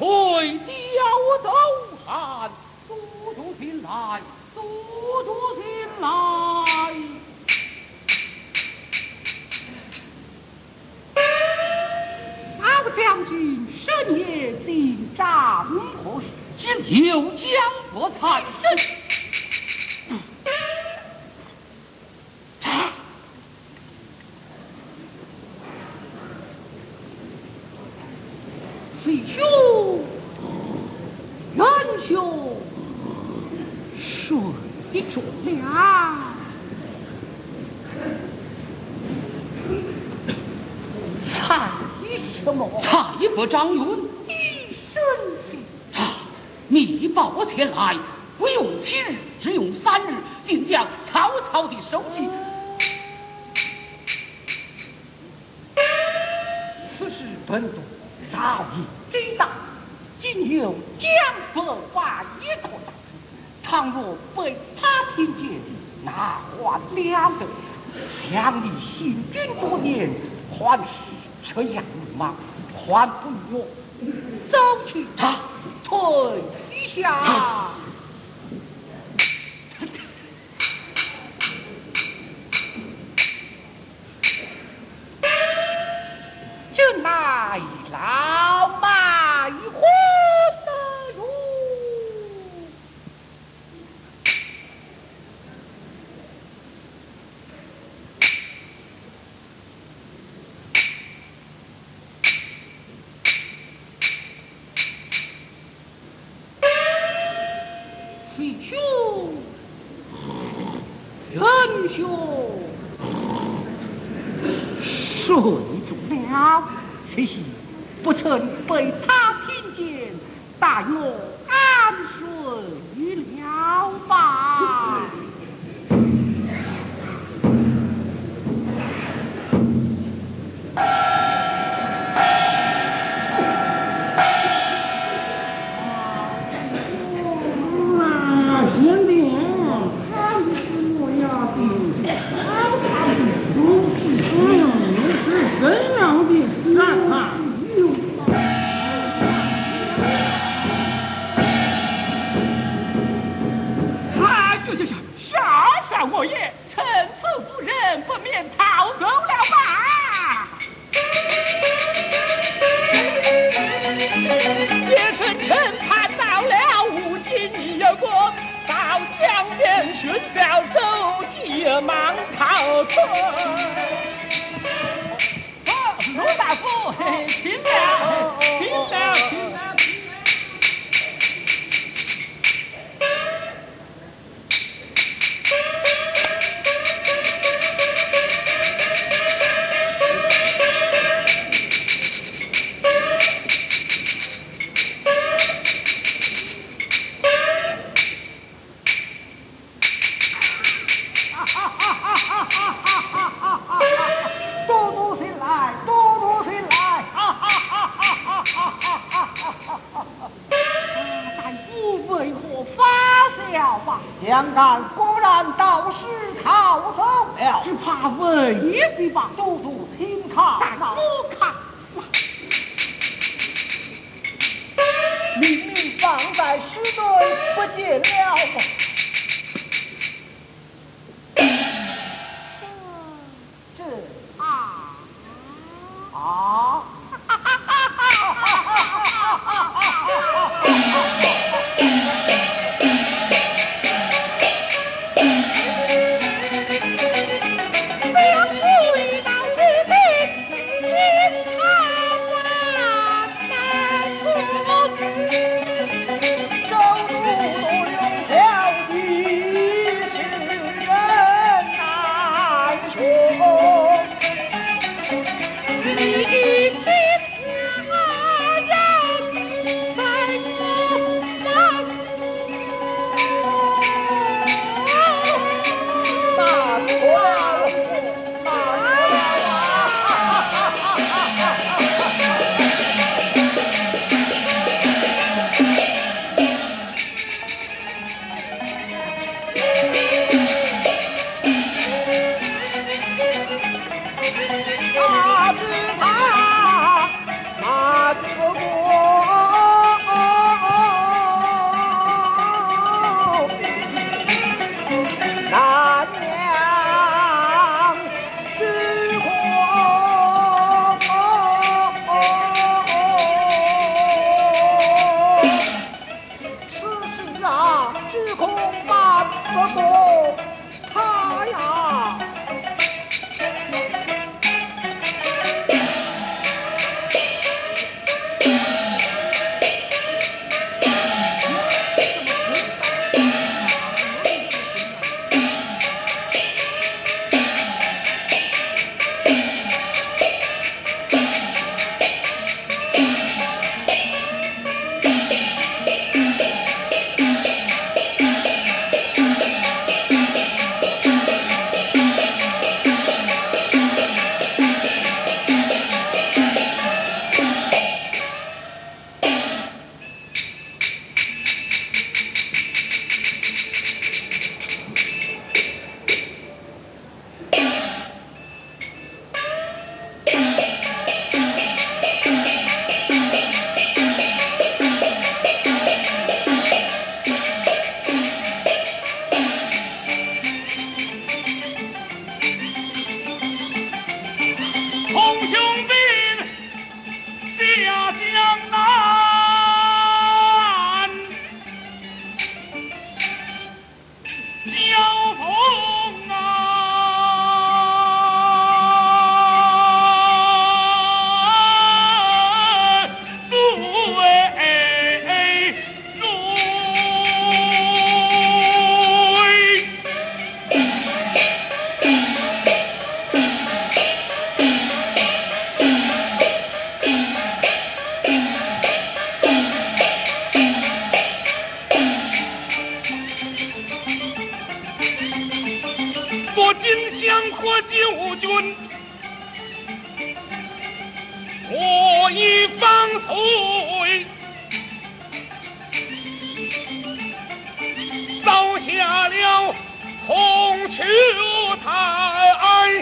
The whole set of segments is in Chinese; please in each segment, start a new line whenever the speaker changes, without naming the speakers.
退掉斗汗，速速进来，速速进来。老将军深夜进帐何事？今有将国财神。弟兄，元兄，谁中了？猜什么？
蔡伯张云，
一身心。
你报我前来，不用7日，只用3日，竟将曹操的首级。
此事本督早已知道，今有江北外一托大事，倘若被他听见，那还了得？想你行军多年，还是这样吗？还不如我走去退一下。这乃老卖货的哟。弟兄，仁兄，谁中了？可惜不曾被他听见，待我安睡了吧。
我也趁此不仁，不免逃走了吧。也趁看到了吴京你有过，到江边寻了周急忙逃脱。卢大夫，听了，听了，听了。
江干果然倒是逃走了，
只怕未必吧。
都督请看，
但我看
明明放在石堆不见了吗？这
岁，造下了红秋台，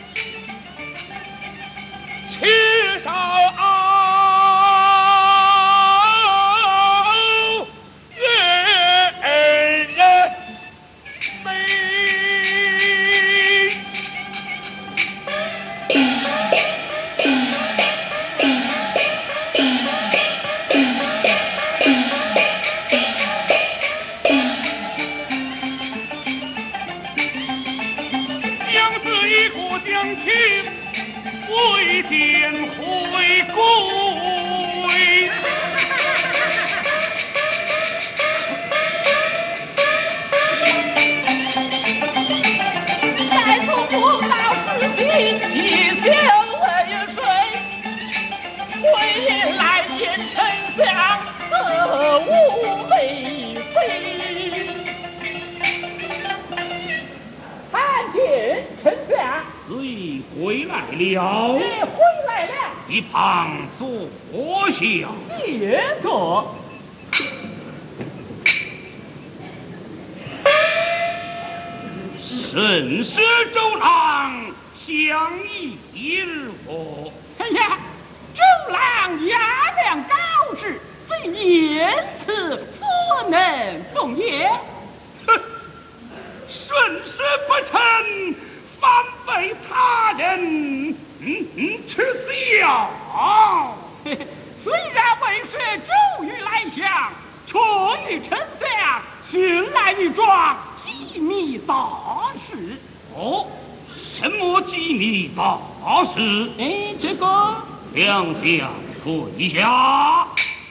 缺少未见回归，
再从不到自己一袖为水，回引来见丞相，何无为非？看见丞相。
谁回来了？
你回来了，
一旁坐下。
别坐。
甚是周郎相议如何？
哎呀，周郎雅量高志，非言辞所能容也。
哼，顺势不成，反被他人耻笑。
虽然为是周瑜来降，却与丞相寻来一桩机密大事。
哦，什么机密大事？
哎，这个
两相退下。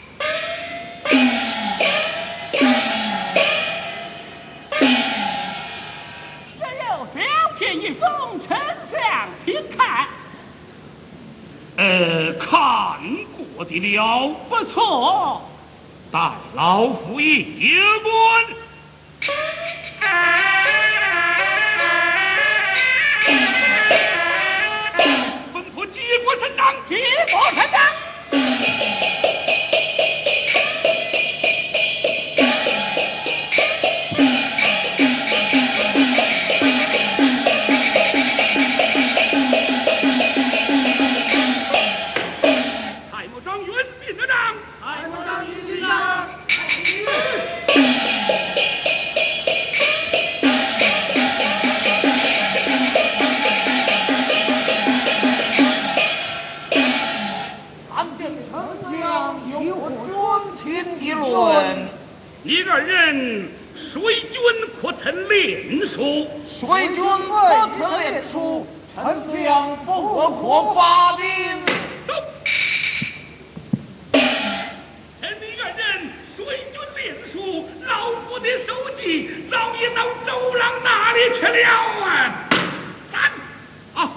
这有小帖一封，丞相请看。
看过的了，
不错。
待老夫一观。吩咐接过省长，
接过省长。
蔡某长云进得长，
蔡某长云进长。
你二人水军可曾练书？
水军可曾练书？丞相不可发兵。
走。你二人水军练书，老夫的手机早已到周郎那里去了啊！站！好。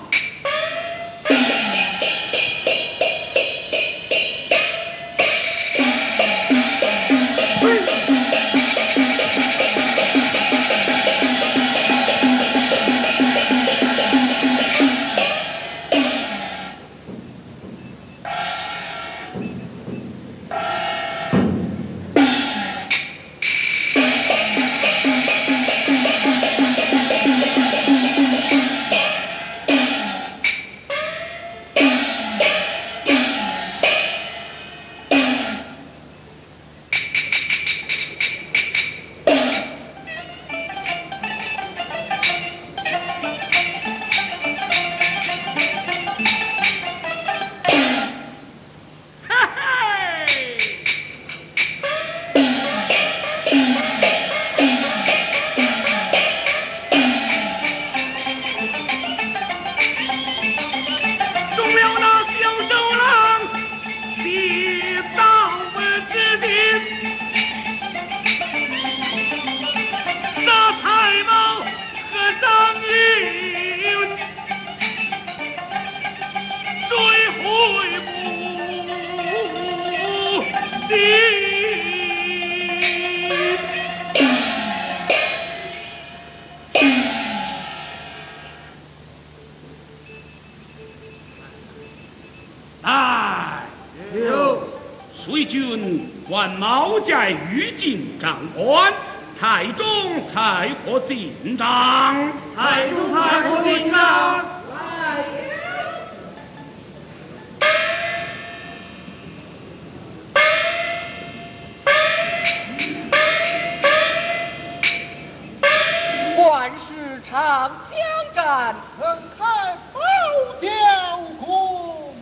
随军还毛寨御禁长官，太中才可进帐。
太中才可进帐。万事长江战，横开宝雕弓。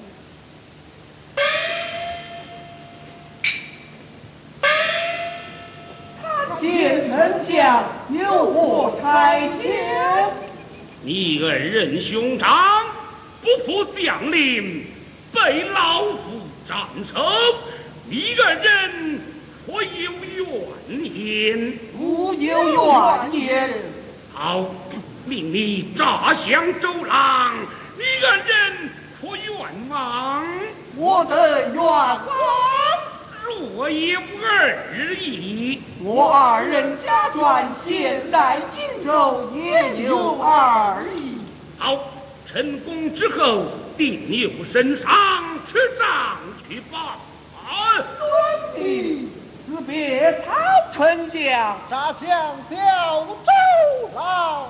参见丞相，有我差遣。
你二人兄长不负将令，被老夫斩首，你二人可有怨言？
无有怨言。
好，命你诈降周郎，你二人可冤枉？
我的冤枉。
若有二意，
我二人家眷现在荆州，也有二意。
好，成功之后，定有身上，去杖去吧。
遵命。辞别曹丞相，
杀相吊周郎。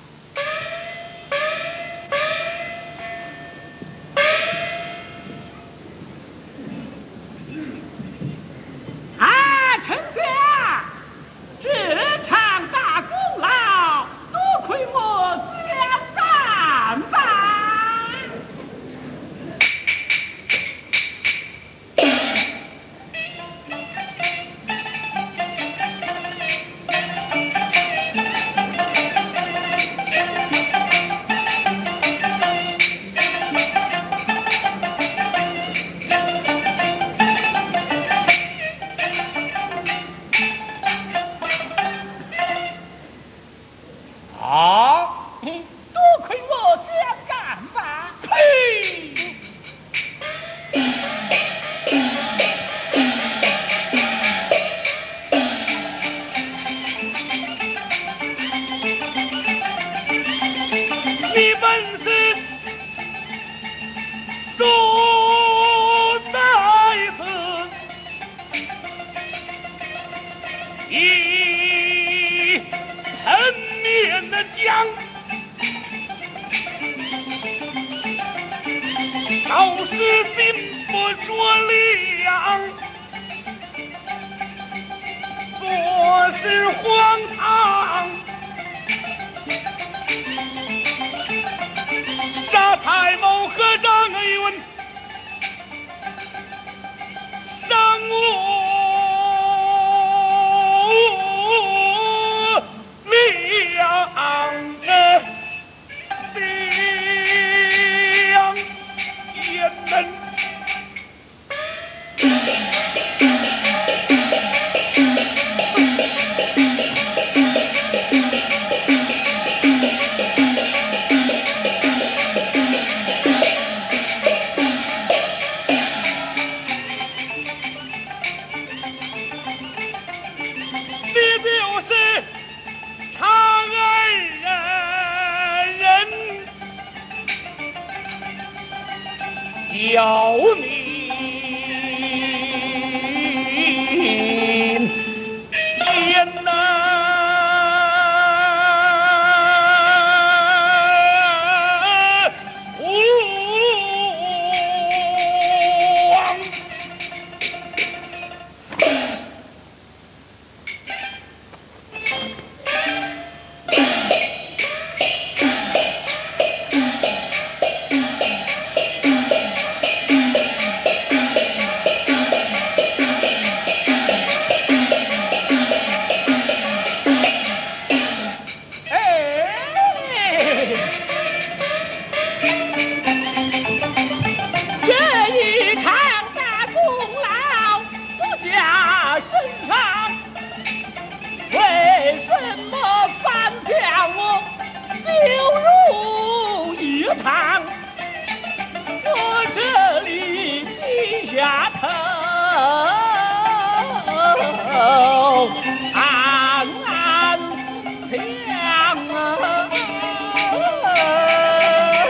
丞相，这场大功劳，多亏我江干吧。多亏我江干吧。呸！你本是所在何？一喷面的将。都是心不着量，做事荒唐，杀太谋和张云，伤我要命言呐！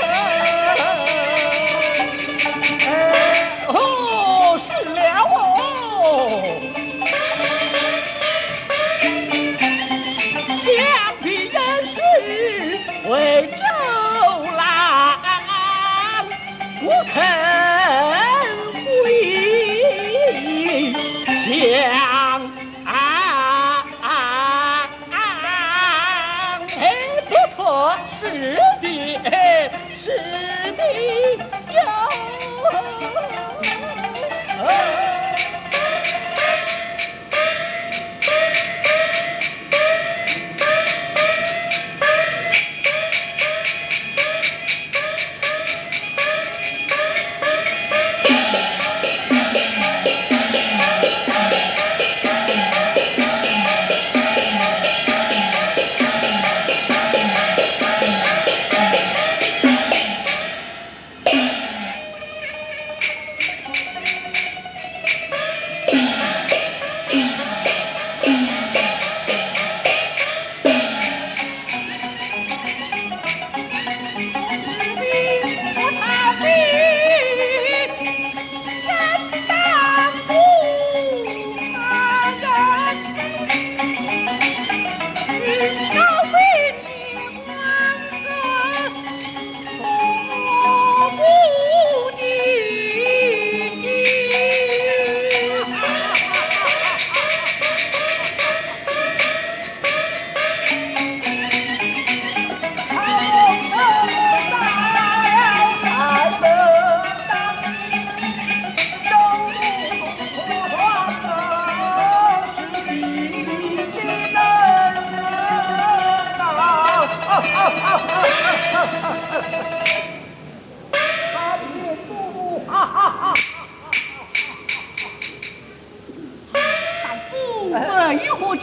是了。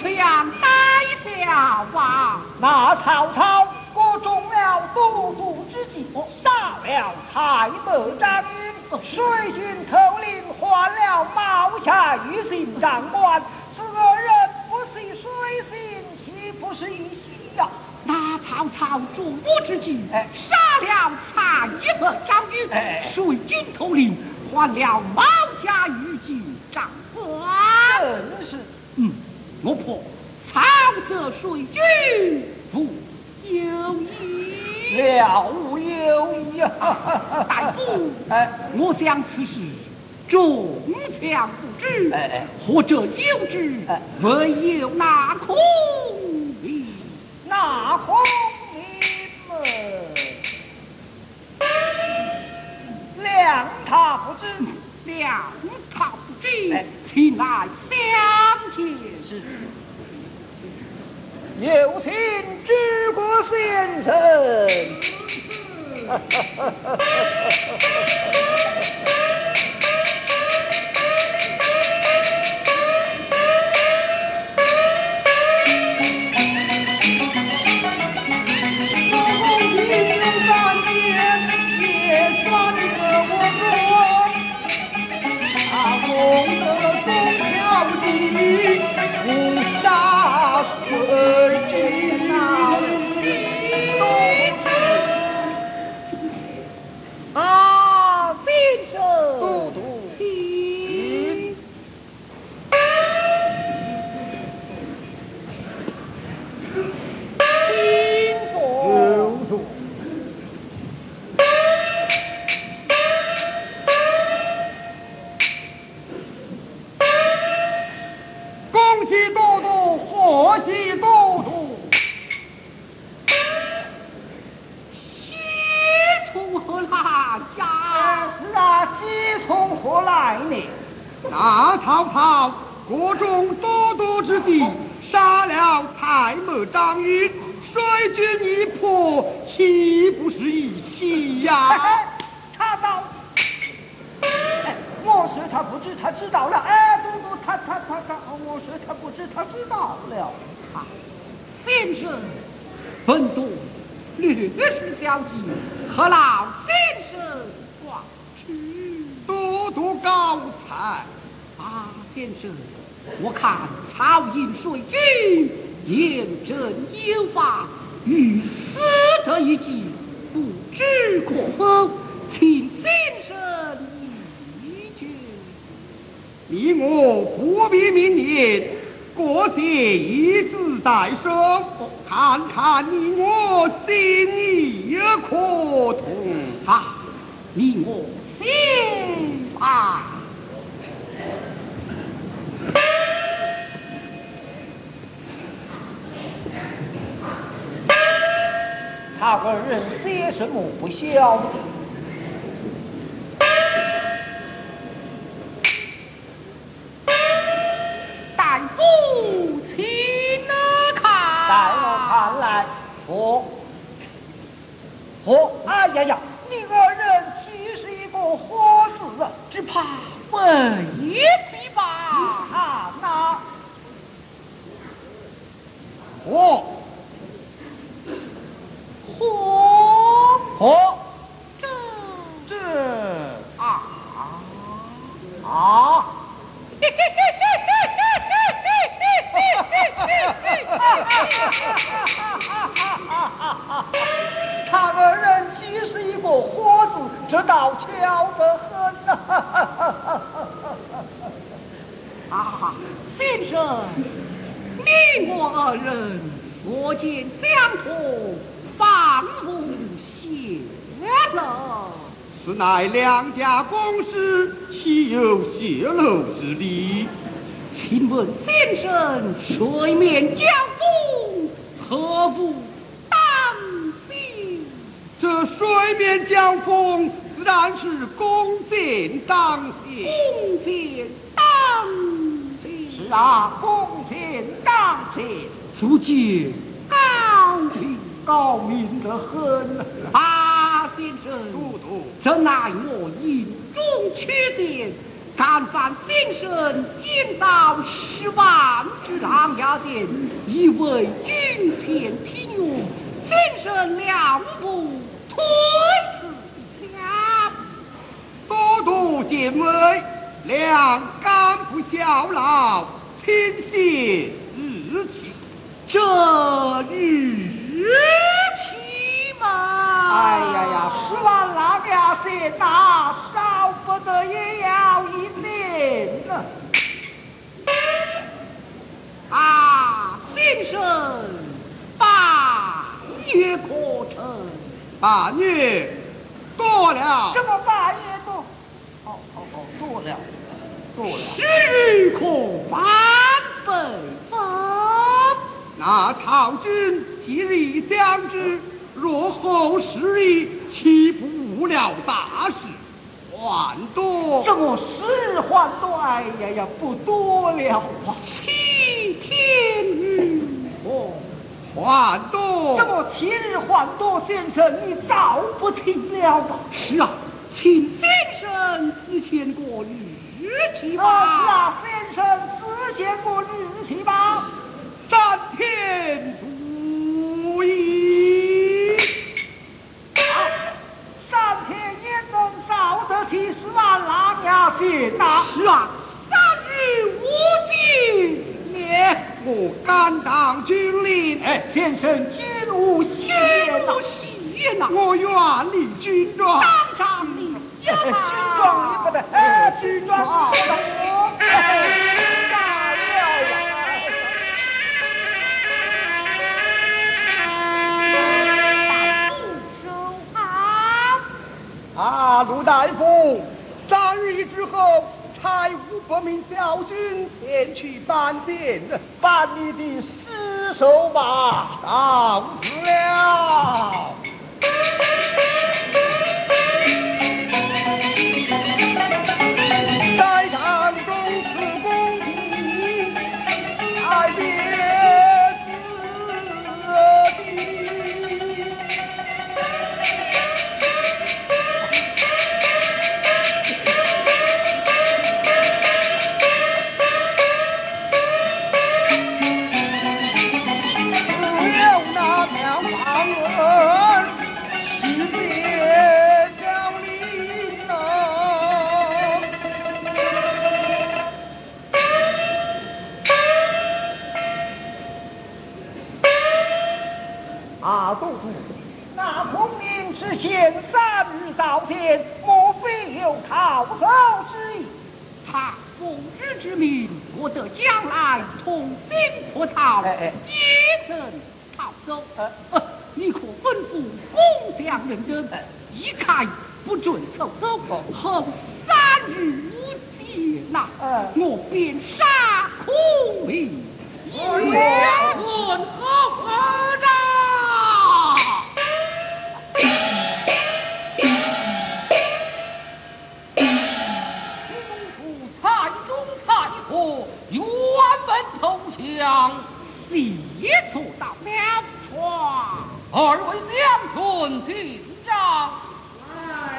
这样待下吧。
那曹操果中了都督之计，杀了蔡瑁、张允，水军头领换了毛下御刑长官，此二人不系水性，岂不是一喜呀？
那曹操主谋之计，杀了蔡瑁、张允，水军头领换了毛家御刑长官。
真是，
我破曹泽水军不有疑，
了无有疑啊！
大夫，我想此事中枪不知，或者有之，唯有那孔明，
那孔明谅他不知，
谅他不知，请来相见。
是。有请治国先生。
那曹操国中多多之计，杀了蔡瑁、张允，水军一破，岂不是一喜呀？
他到，我说他不知，他知道了。都督，我说他不知，他知道了。
先生，本督略施小计，何劳先生广去？
多多高才。
先生，我看曹营水军严正有法，欲死得一计，不知可否？请先生议决。
你我不必明言，过些一字在手，看看你我心意可同。
你我先吧。
他二人些什么不晓得？
大夫，请看。
在我看来，哎呀，你二人岂是一个活字啊？
只怕未必吧？
那他二人既是一个活字，这倒巧得很
先生，你我二人所见相同，方无泄露。
此乃两家公事，岂有泄露之理？
请问先生，水面交锋何不当心？
这水面交锋自然是弓箭当先。
弓箭当先。
是啊，弓箭当先，
足见高明得很。先生，
都督，
这乃我营中缺点， 但凡先生见到10万之狼牙剑，以为君偏体勇，先生两不推辞了。
多多见威，两干不效劳，亲信日期。
这日期嘛，
哎呀，10万狼牙剑那少不得也要一年了。
啊，先生，8月可成。
8月多了，
这么8月多，多了。
时可翻倍分。
那曹军即日将之，若后10日，岂不误了大事？还多，
这么10还多，哎呀，不多了啊
7天日
还多，
这么7日还多，先生你早不听了吧？
是啊，请先生思前过日期吧。
是啊，先生思前过日期吧。
占天主意。
3天也能找得起10万狼牙剑呐。
是啊，3日无尽也。
我敢当军令，
先生君无戏言呐，
戏言呐，
我愿立军状。
当场立下。
军状也不得，军状不得我大了呀。
陆大夫，3日之后，差500名小军前去搬电，
办你的尸首吧。
到此了。在堂中此公题，爱别自己。
那孔明之前3日到见，莫非有逃走之意？
他奉日之命，我得将来重新破曹，也曾逃走。你可吩咐工匠认真，一概不准走走。后3日无见呐，我便杀孔明。冤魂何人？原本投降，列坐到了床，2位将军请上。来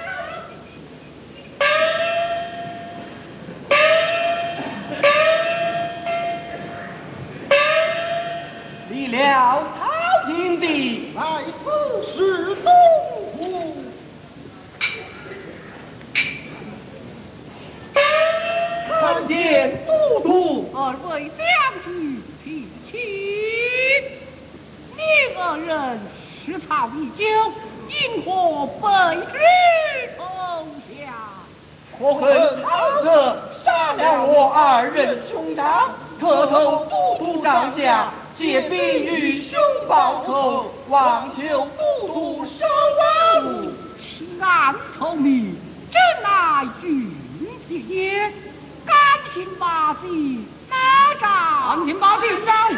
离了曹营的来此是东湖。看见都督2位将军提亲，你2人食草已久，因何被之投降？
可恨曹泽杀了我2人兄长，特投都督帐下，借兵与兄报仇，望求都督收网。
其案透明，这乃君子也。甘心把地拿着，甘心把地上。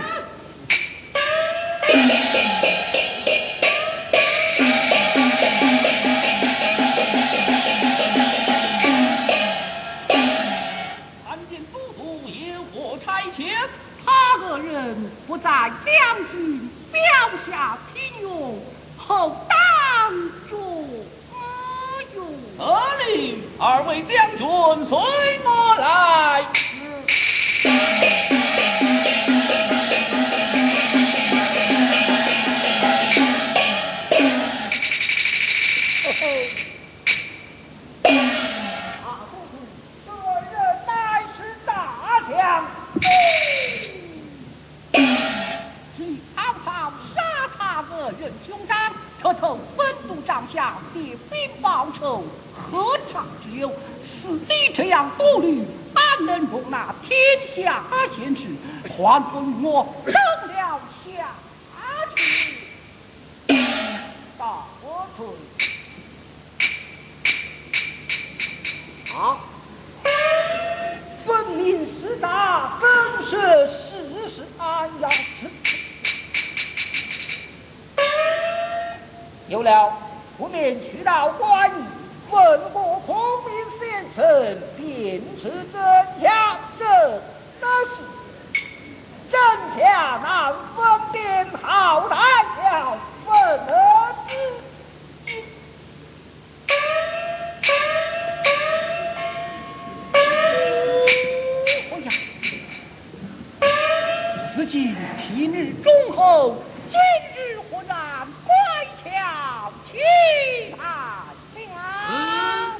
看见都督有何差遣？他个人不在将军标下听用，后当着用。
得令2位将军随
这样独立，安能容纳天下贤士还不与我争了下去？大罪！啊！分明是大，怎是事实安要知？有了，不免去到官驿，问过孔明先生，便是真假，这那是真假难分辨，好歹要分得知。哎呀，自己平日忠厚，今日忽然乖巧欺他了。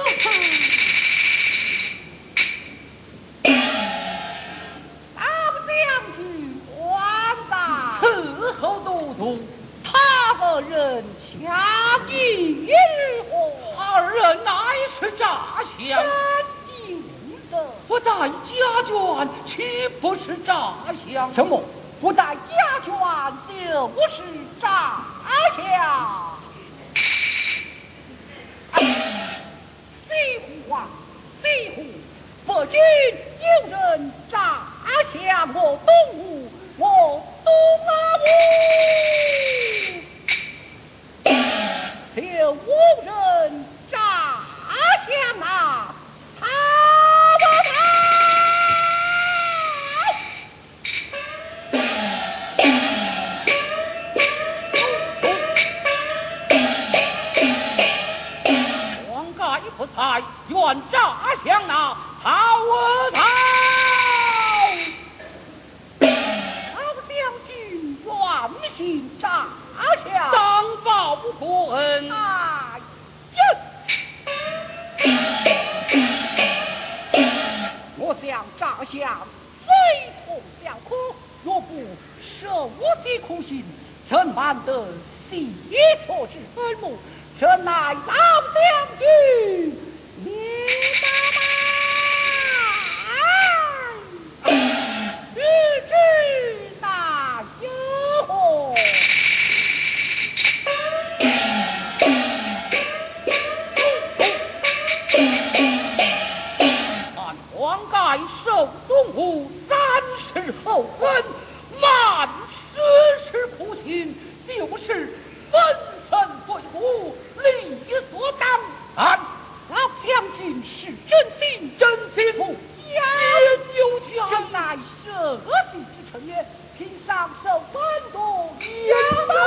老将军还在，伺候都督，他二人相遇如何？
二人乃是诈降。不在家眷，岂不是诈降？
什么？不在家眷就不是诈降？西湖啊，西湖！不知有人诈降我东吴，我东吴，就无人诈降啊！
不才愿诈降那曹儿曹，
曹将军愿心诈降，
当报国恩。
哎我想诈降非同小可，若不受我的苦心，怎瞒得细错之分目？这乃老将军你妈妈，日之乃有何？
按黄盖受东吴3世厚恩，满10世苦心，就是分身对虎，理所当然。
老将军是真心，
真心不假人有假，
真乃社稷之臣也。平上受官多，严刀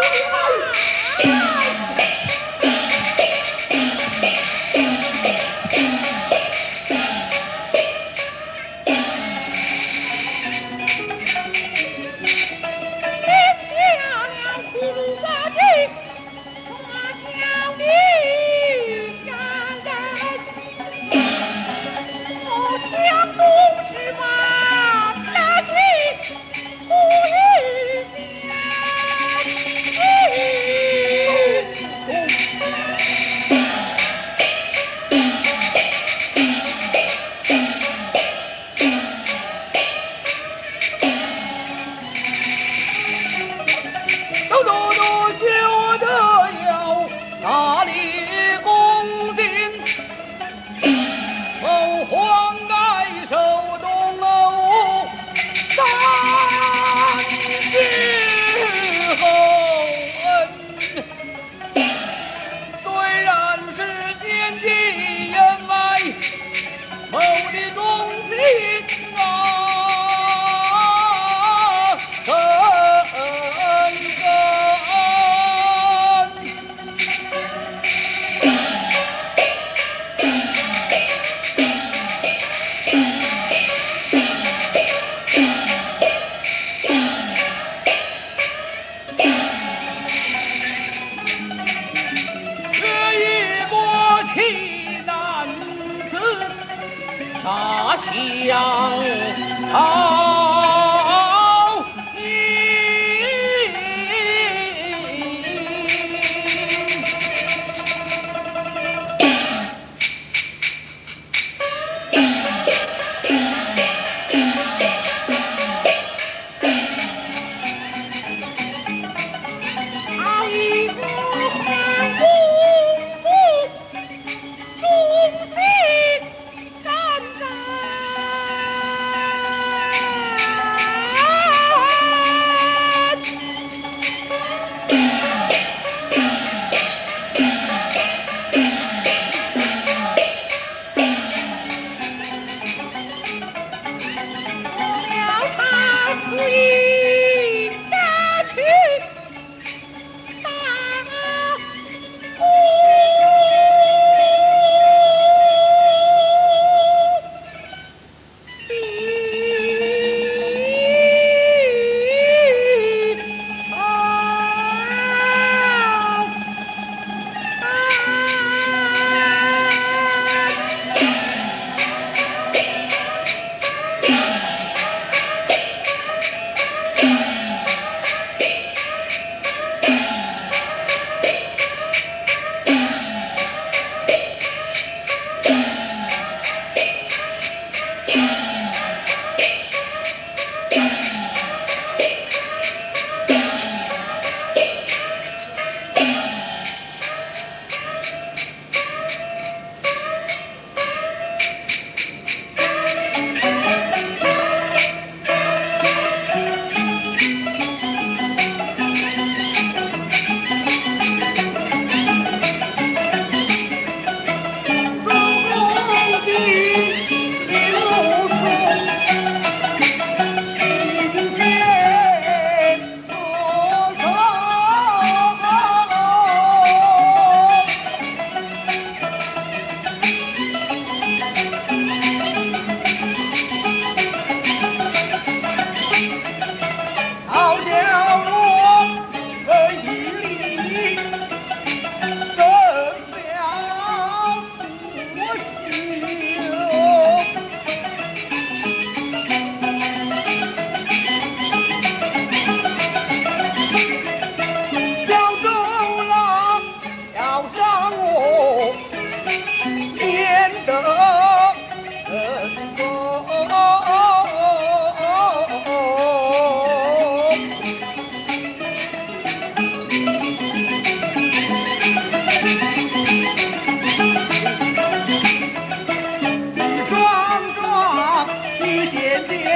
你渐渐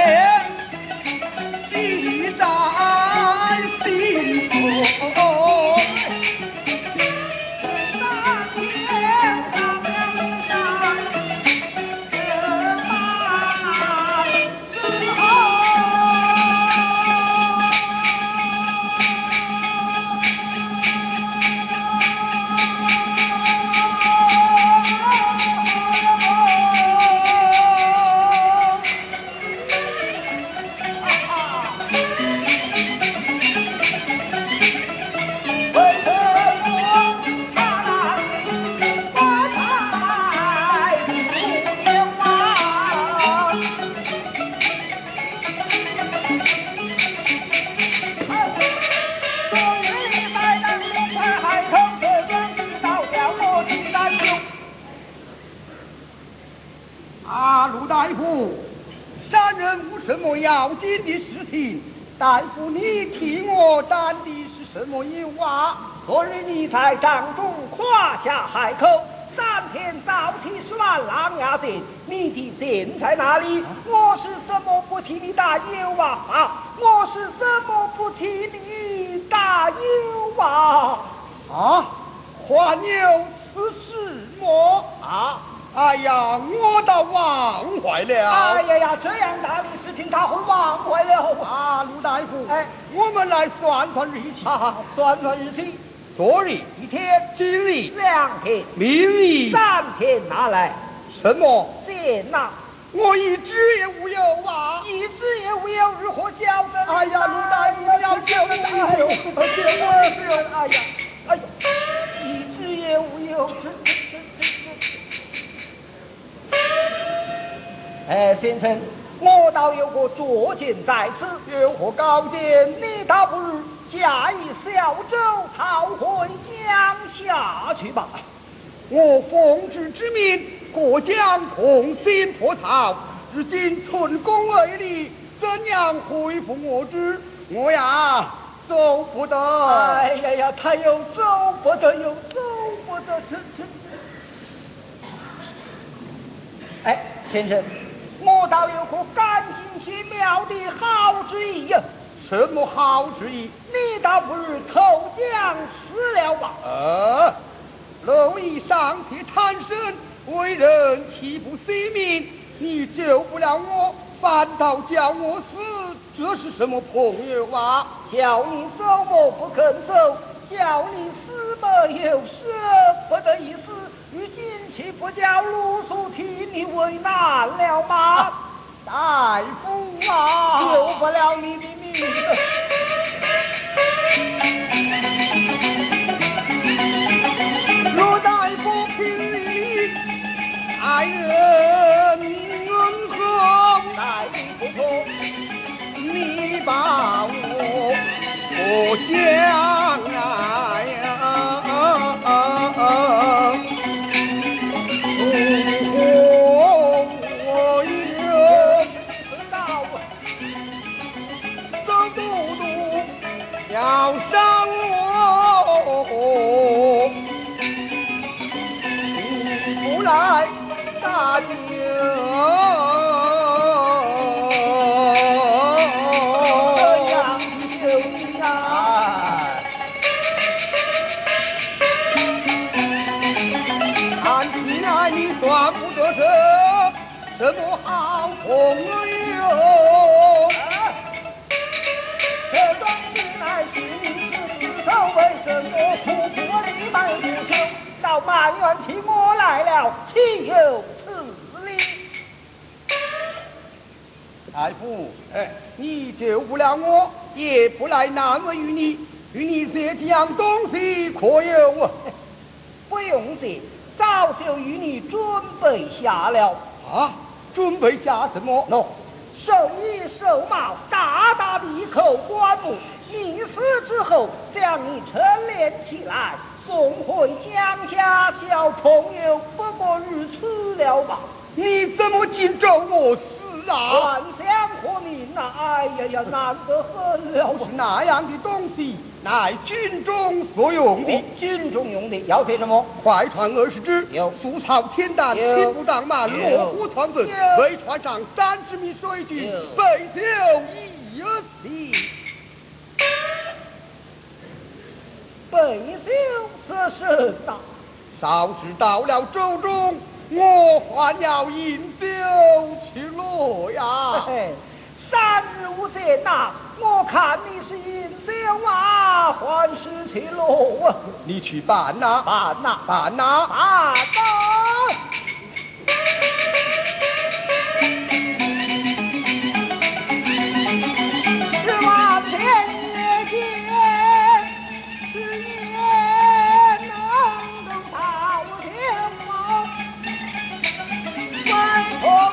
记在心头。陆大夫，杀人无什么要紧的事情，大夫你替我担的是什么忧啊？
昨日你在帐中夸下海口，3天早起10万狼牙阵，你的剑在哪里？我是怎么不替你打忧啊？我是怎么不替你打忧啊？
还有此事么？哎呀，我倒忘怀了。
哎呀，这样大的事情他会忘怀了？
陆大夫，我们来算算日期。
算算日期。
昨日
1天，
今日
2天，
明日
3天拿来。
什么？
剑呐！
我一直也无有啊！
一直也无有，如何教的？
哎呀，陆大夫要救我！
哎呀，一直也无有，先生，我倒有个拙见在此，
有何高见？
你倒不如驾一小舟逃回江下去吧。
我奉旨之命，过江同心破曹，如今寸功未立，怎样恢复我之？我呀，走不得。
哎呀，他又走不得，又走不得，先生，我倒有个赶尽去苗的好主意呀！
什么好主意？
你倒不如投江死了吧！
蝼蚁上铁贪生，为人岂不惜命？你救不了我，反倒叫我死，这是什么朋友啊？
叫你走我不肯走，叫你死没有舍不得一死，如今岂不叫鲁肃替你为难了吗？
大夫啊，
救不了你的命。
陆大夫平日爱人恩厚，
待你不错，
你把我将来呀，要伤我，不来大救。看起来你算不得什么好朋友。为什么苦苦你们不求，到埋怨起我来了，岂有此理？大夫，你救不了我，也不来难为于你，与你这几样东西可有？
不用谢，早就与你准备下了。
准备下什么？
手衣手帽，大大的一口棺木。你死之后，将你陈列起来，送回江下，叫朋友不过如此了吧？
你怎么竟咒我死啊？
幻想和命啊！哎呀，难得很了。
是那样的东西， 乃军中所用的。
军中用的要些什么？
快船20只，
有
素草天胆，
有
匹布帐马，罗湖船子，
有
为船上30名水军，
有
备酒一席。
备酒此事大，
稍时到了州中，我还要饮酒去乐呀。
嘿嘿3日无见呐，我看你是饮酒啊，还是去乐啊？
你去办呐，
办呐，
办呐，
办呐！10万天也见，10年能够到天王，为何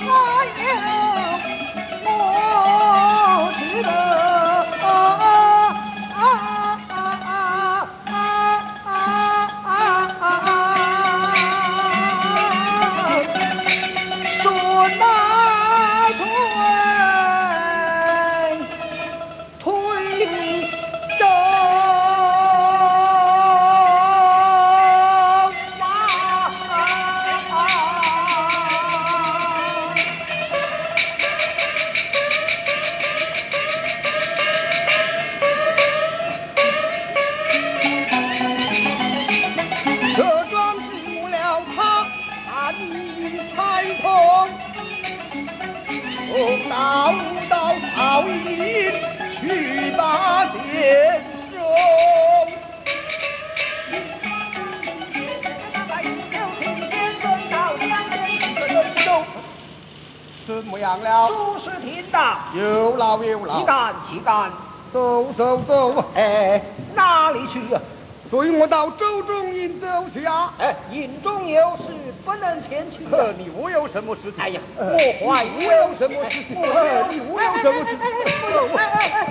我知道。说那推走这桩事误了他，看你才从到曹营去把殿收。怎么样了？诸事听到，
有劳有劳。
岂敢岂敢！
走走走，
哎，哪里去呀？
随我到州中饮酒去啊！
哎，营中有事不能前去。
你无有什么事情？
哎呀，我怀
你无有什么事情？你无有什么事情？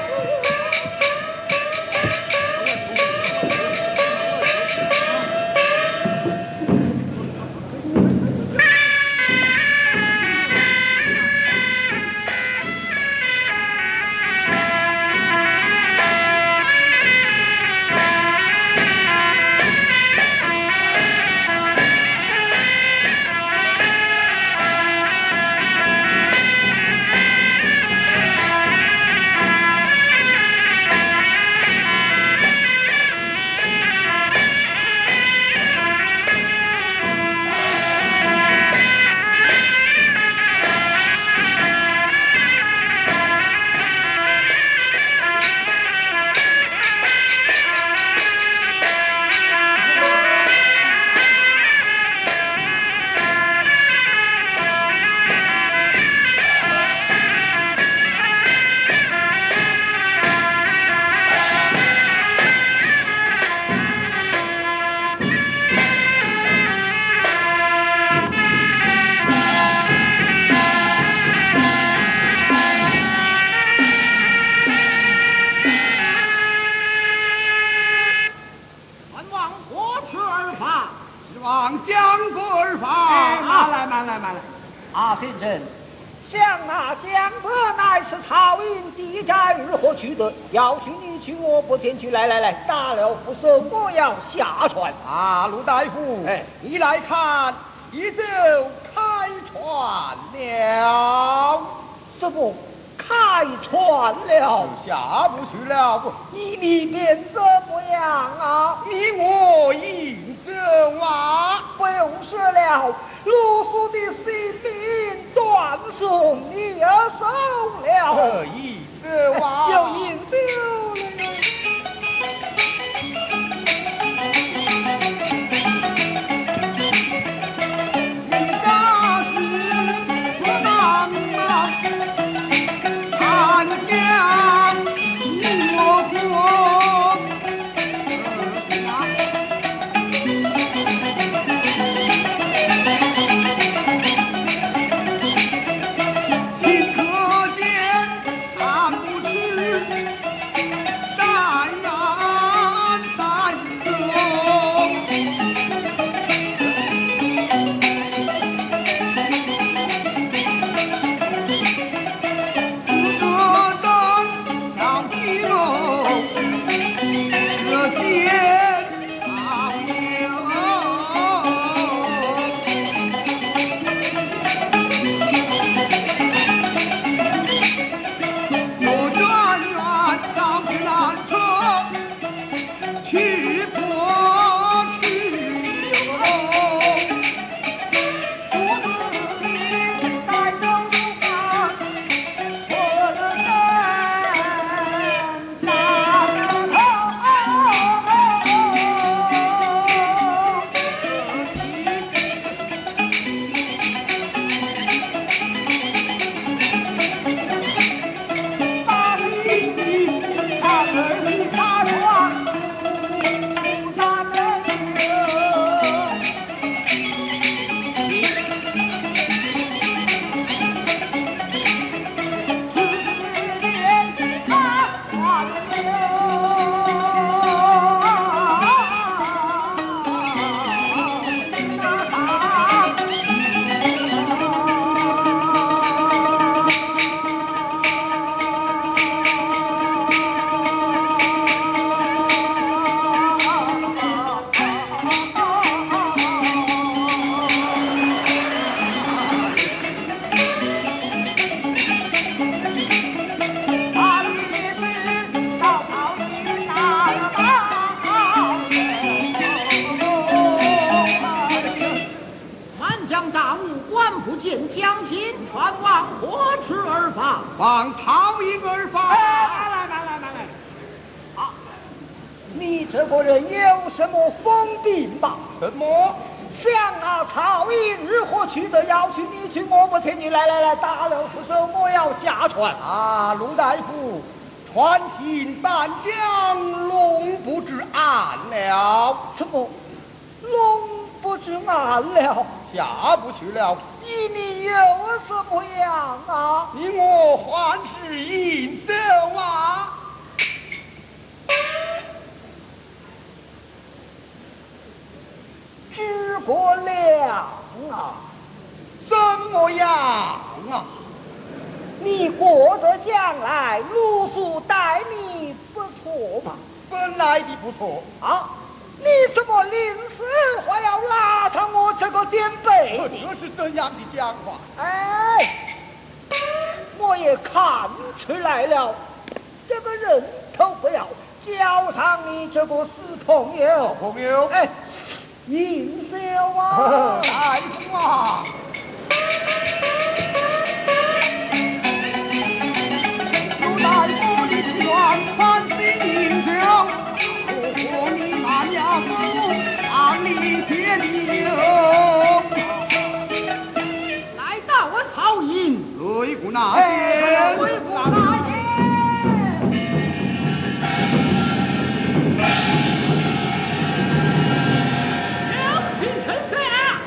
望江国而发。
慢来，慢来，慢来！啊，先生，想那江伯乃是曹营地寨，如何取得？要去你去，我不前去。来来来，打了副手，我要下船。
啊，陆大夫，
哎，
你来看，已就开船了。
怎么开船了？
下不去了，
你里面怎么样啊？
你我饮酒啊！
不用说了，鲁肃的性命断送你而手了。
饮酒啊！
有饮酒了。
望曹营而发。
来，啊，你这个人有什么疯病吧？
什么？
想那曹营日何去得要去你去，我不听你。来，打了副手，我要下船。
啊，陆大夫，船行半江，龙不知岸了。
什么？龙不知岸了？
下不去了。
你有什么样啊？
你我还是应得啊。
知过了啊？
怎么样啊？
你过得将来，鲁肃待你不错嘛？
本来的不错
啊！你怎么临死还要拉上我这个点背？
这是怎样的讲法？
哎，我也看出来了，这个人头不要交上你这个死朋友。
朋友，
哎，应小啊，
大夫啊！陆大夫的愿传心应小，我你慢呀走，让你接流。
来到我曹营，
擂鼓那边，
回顾大爷。有请丞相。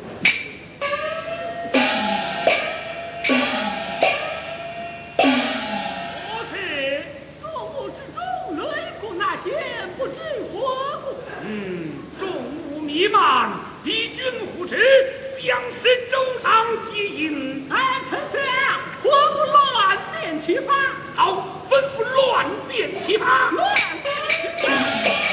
我是众目之中，擂鼓那些不知何故。
众无弥漫，敌军忽至，将士州上接应。
哎，丞相，我不乱箭齐发。
好，吩咐乱箭齐发。
乱箭齐发。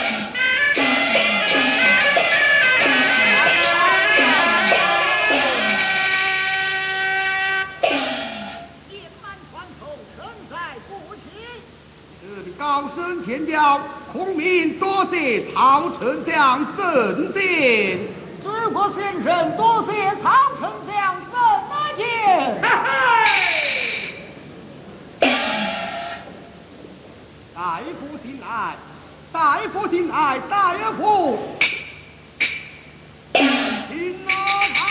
剑满船头，身在不起。
高声前叫，孔明多谢曹丞相圣见。
知国先生，多谢曹丞相圣见。
大夫进来，大夫进来，大夫，进来。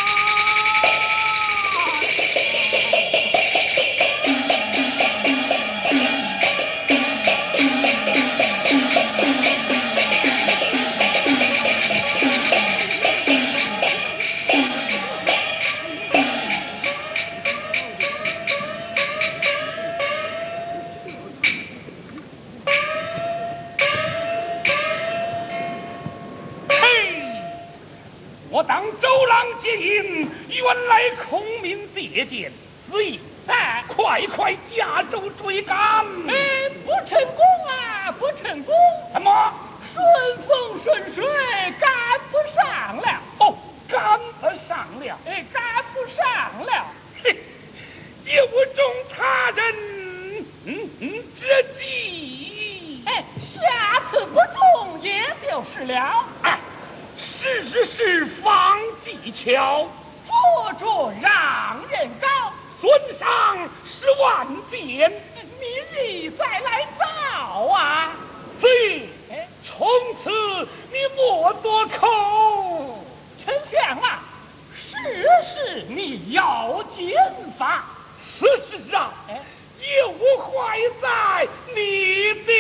我当周郎接应，原来孔明借箭，此意在快加州追赶。
哎，不成功啊，不成功！
什么？
顺风顺水，赶不上了。
哦，赶不上了。
哎，赶不上了。
嘿，也无中他人之计。
哎，下次不中也就是了。
哎，是方技巧，
做着让人高，
孙上10万箭，
明日再来造啊！
对，从此你莫多口。
丞相啊，是你要剑法，
此事啊，也无坏在你的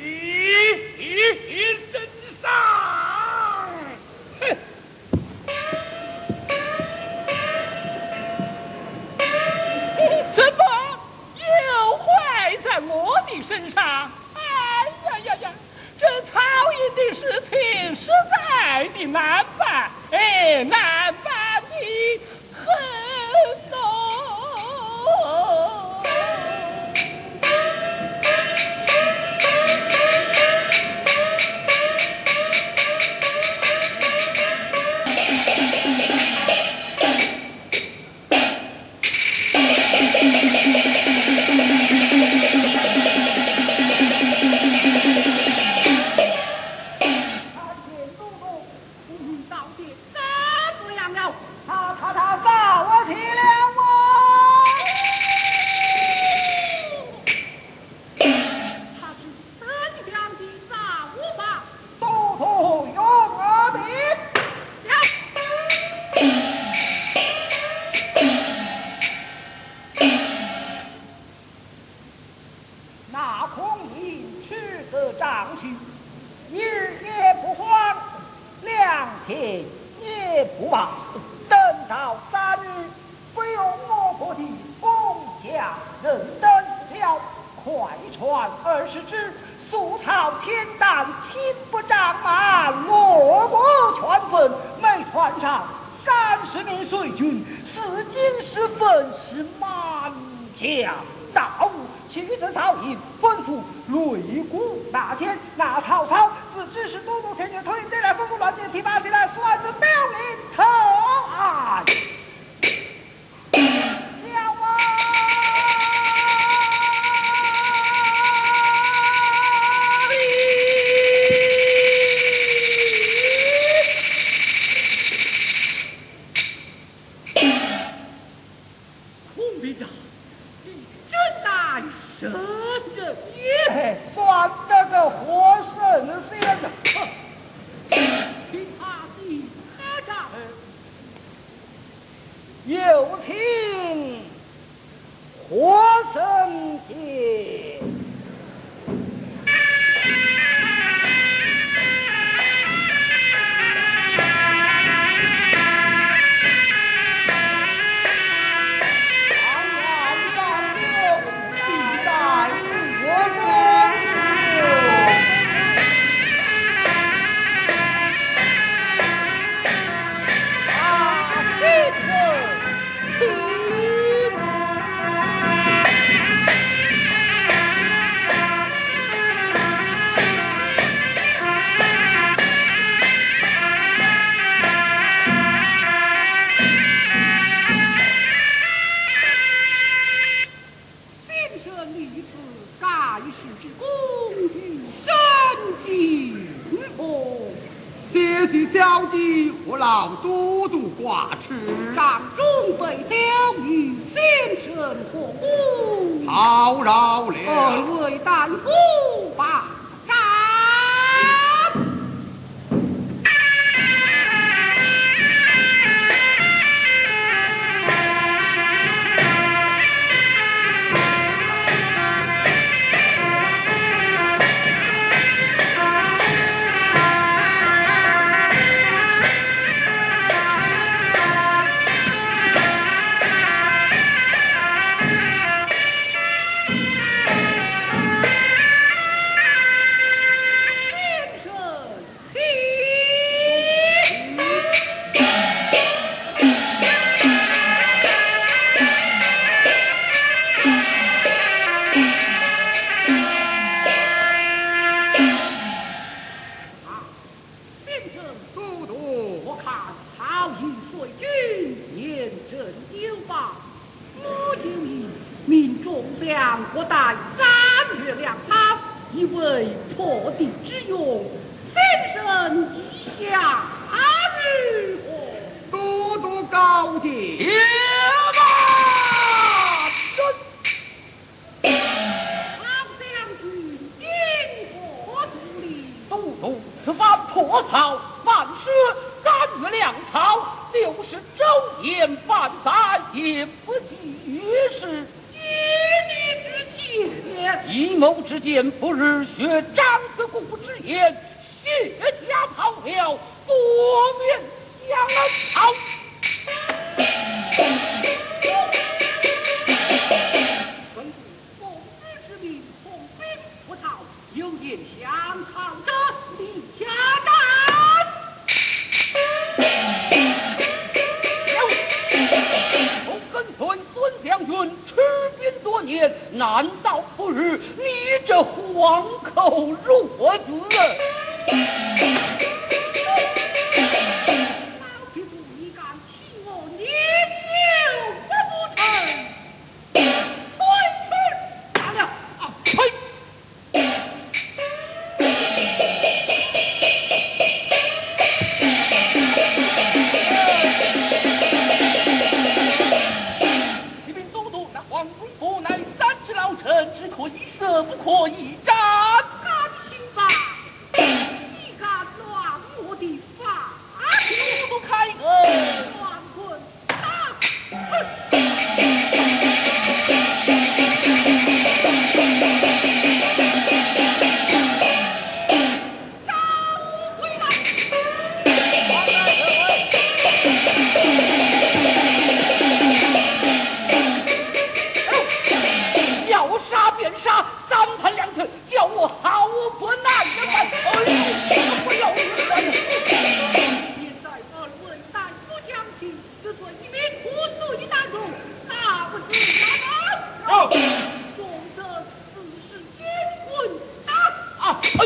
身上。哼！
怎么又坏在我的身上？哎呀，这曹营的事情实在的难办，哎，难办的很哦。
去，一日也不慌，2天也不忙，等到3日，不用我国的工匠人等了，快船20只，素草天担，天不长马，落寞全分，每船上30名水军，4金10分是满江道物。其余这曹营吩咐擂鼓大千，那曹操自知是都督天爵，推得来吩咐乱箭提拔起来，率子标领投案。小王。算得个活神仙呢！
听他的何战？
有请活神仙。
小计我老都督挂齿，
掌中被雕与先生火故，
好饶了。
二位担夫把斩。我带3月粮草，以为破敌之用。先生意下如何？
都督高见。
铁马真，曹将军因何助力？
都督此番破曹，反失3月粮草，60周延半载，也不及时。阴谋之见，不日学张子固之言，谢家跑了，多面相讨。
吩咐奉旨之命，统兵不逃，有言相抗者立下战。
我跟随孙将军吃兵多年，难道不日你这黄口弱子？
老匹夫，你敢欺我年幼不成？退去！罢了啊！
呸！只可以射，不可以战。
甘心吧！你敢乱我的法度？
都开恩！
乱棍打！ 重则此事冤魂啊！哎。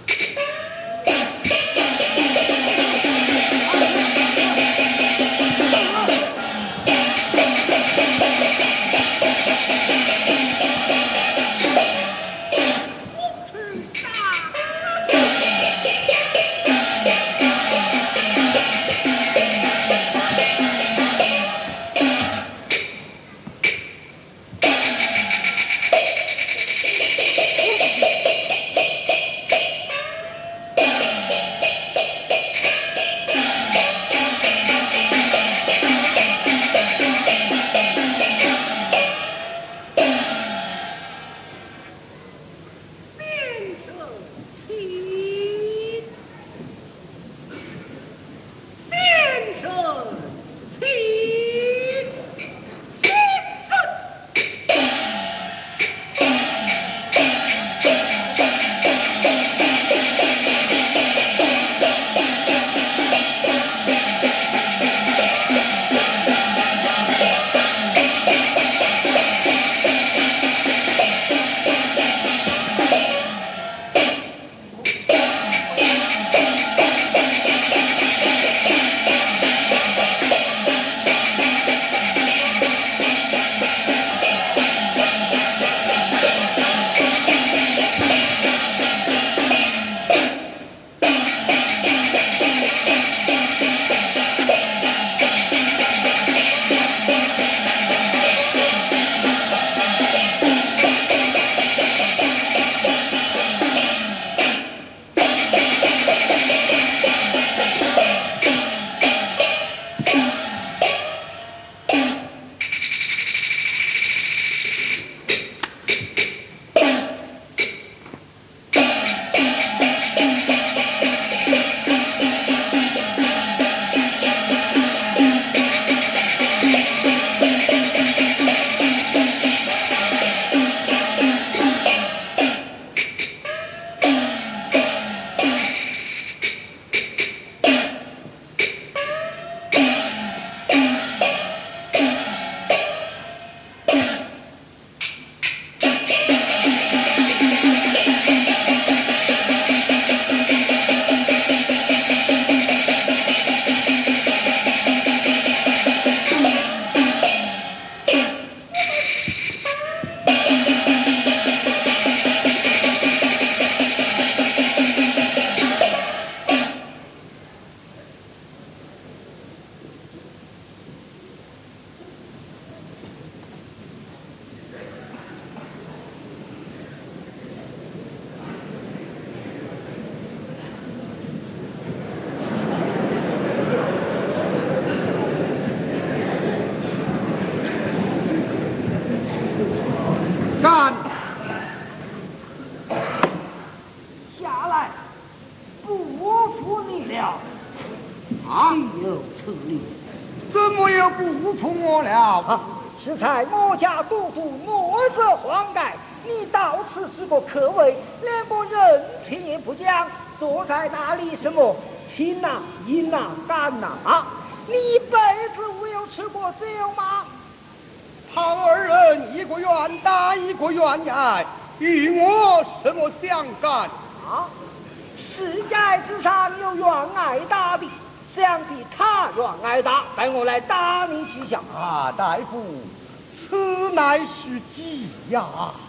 下来，不负你了。岂有此理！
怎么又不负我了？
适才我家督督诺则黄盖，你到此时个客位，连个人情也不讲，坐在那里什么亲呐、饮呐、干呐你一辈子没有吃过酒吗？
他二人一个愿打，一个愿挨，与我什么相干？
世界之上有愿挨打的，想必他愿挨打，带我来打你几下。
大夫，此乃是计呀！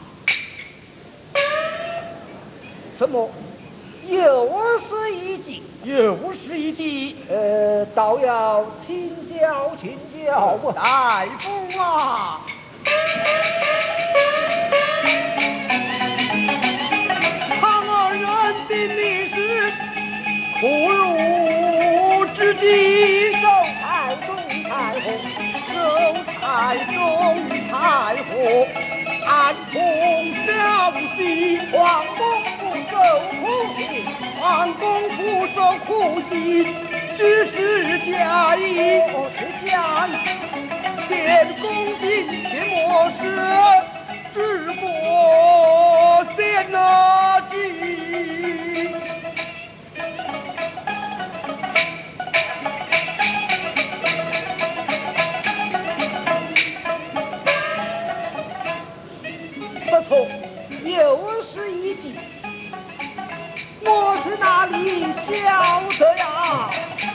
什么？又是一计？
又是一计？
倒要请教请教。
大夫啊！他二人心里是苦辱之计，
守太中太后，
守太中太后，暗通消息，
皇公不受苦刑，
皇公不受苦刑，只是假意，
是假意。
见公瑾切莫失，只莫见那计。
动，又是一计。我是哪里晓得呀？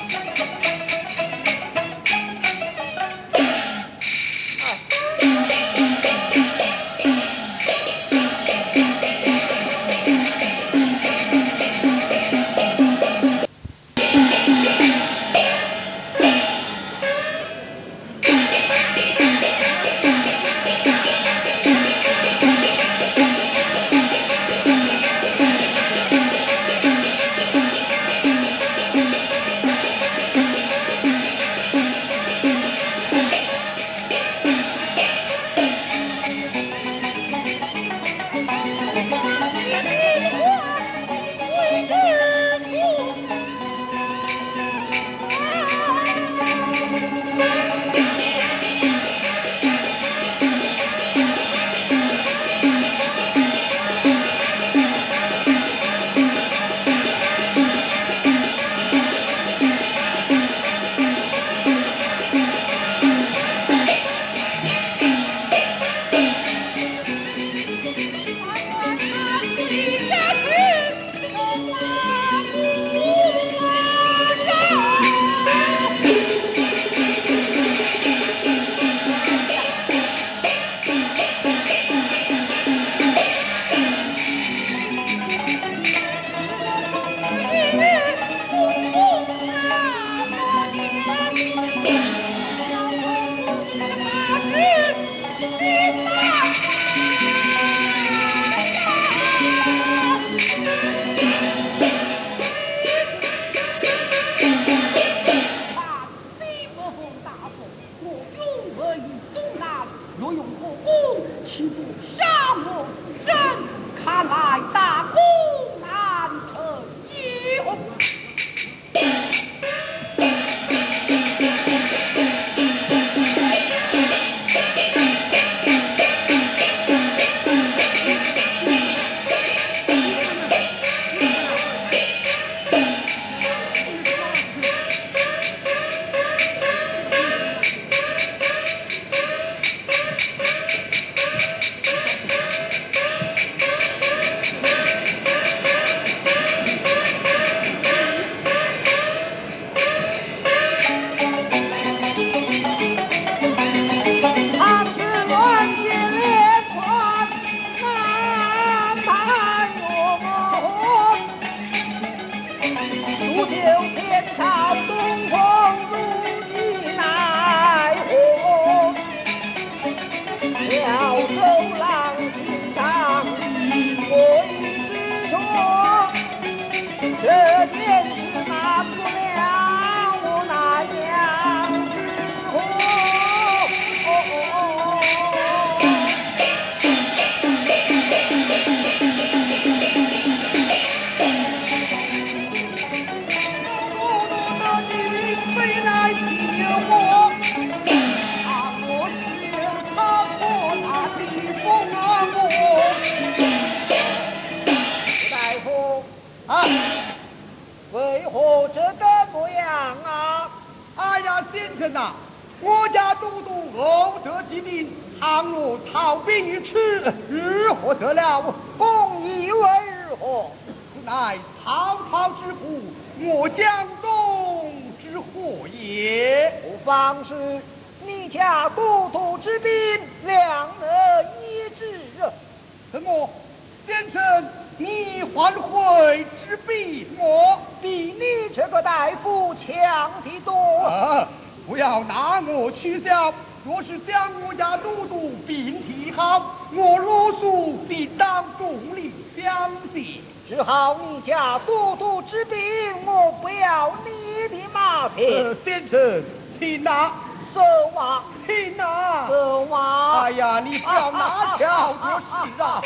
为何这个模样啊？
哎呀，先生呐，我家都督欧德疾病，倘若逃兵于此，日何得了？
公以为如何？
此乃曹操之父，我江东之祸也。
不妨事，你家都督之兵，两能医治。
怎么，先生？你还会之比我
比你这个大夫强得多。
不要拿我取笑。若是将我家都督病体好，我如素必当众力相谢。
只好你家都督之病，我不要你的麻烦。
先生，请拿。
走啊，
请拿。
走啊。
哎呀，你不要拿巧就是啊。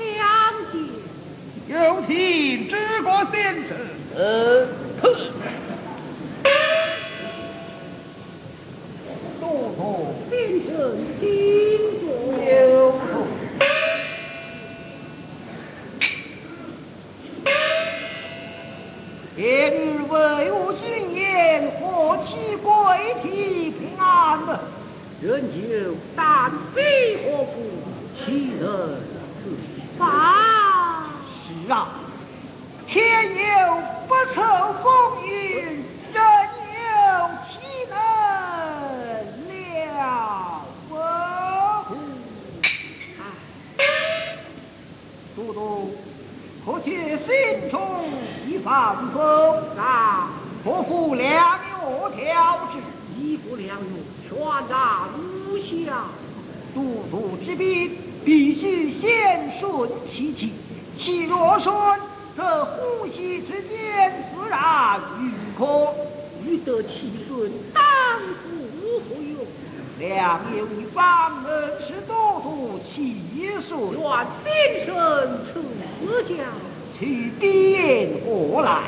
相见。
有请知国先生。
先生请坐。
有前日为吾君言，何其归体平安呢？
人就旦夕何故，岂能自罚？
是啊，天有不测风云，人有岂能料乎？都督可却心中几番风啊？何负良药调治？
一不良药，全然无效。
都督之兵必须先顺其气，气若顺，则呼吸之间自然愈可。
欲得其顺，当不服用。
良有一方，能使都督气顺。
愿先生赐教。
去逼宴过来。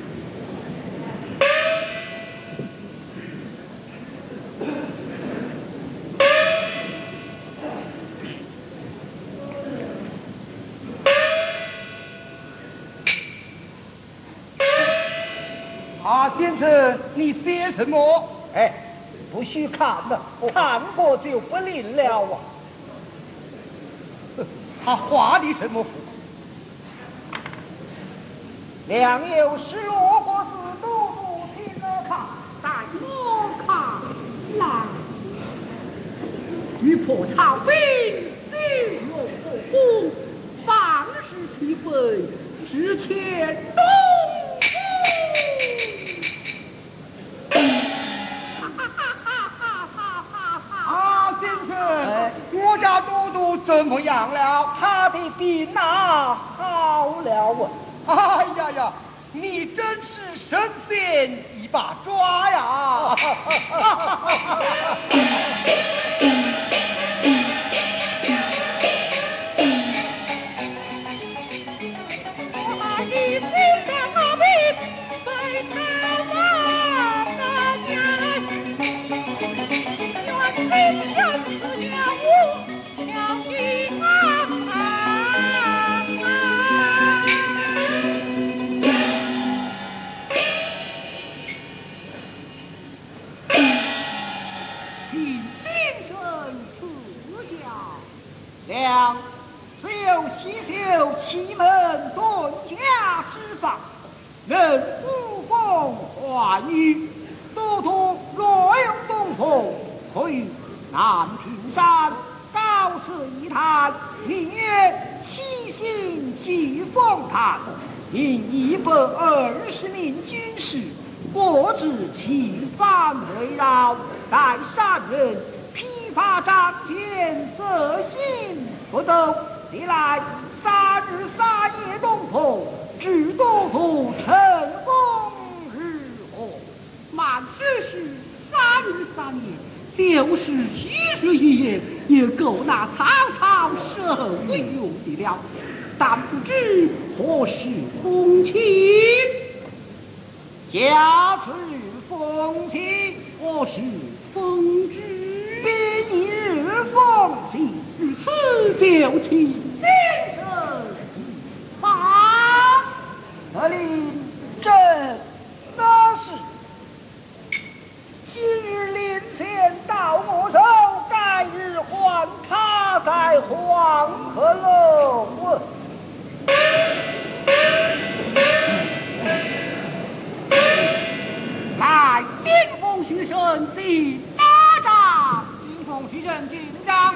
先生，你写什么？哎，不许看了，看过就不灵了啊！他画的什么符？良有失落过四都督听了看，
待我看来，欲破曹兵，心有不公，方士其非，之前东
先生，我家都督怎么样了？他的病啊，好了啊！哎呀呀，你真是神仙一把抓呀！良虽有西修奇门遁甲之法，能呼风唤雨，都督若有东风，可与南屏山高寺一坛，名曰七星聚风坛，引120名军士，各置7番围绕，待山人披发仗剑，色心不动，历来3日3夜东风，知都督成功日何？
满只是3日3夜，就是1日1夜，也够那曹操受用的了。但不知何时风起？
甲之风起，
何时风止？
并一日风起，
如此就请先生发。
得令朕得是。今日临前到我手，改日还他在黄河楼。
来，顶风许神进打仗，
顶风许神进帐。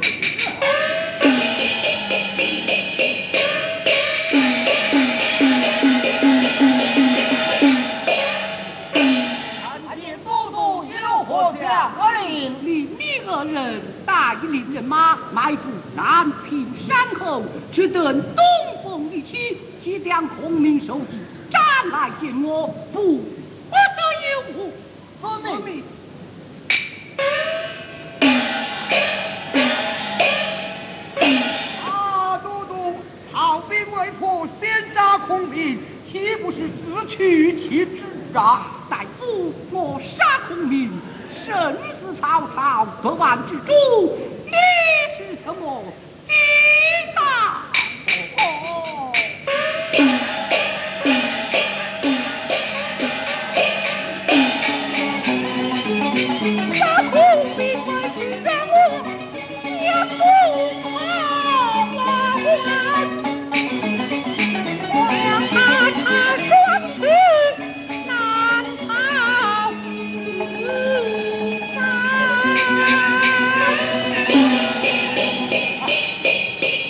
令你二人带领人马埋伏南屏山口，只等东风一起，即将孔明收集，斩来见我，不得有误。
遵命。都督，
兵未破，先杀孔明，岂不是自取其职啊？
大夫，我杀孔明，生死曹操，得万之主，你是什么计打？
杀孔明为君让我家属亡亡，我要踏踏双翅难逃自在。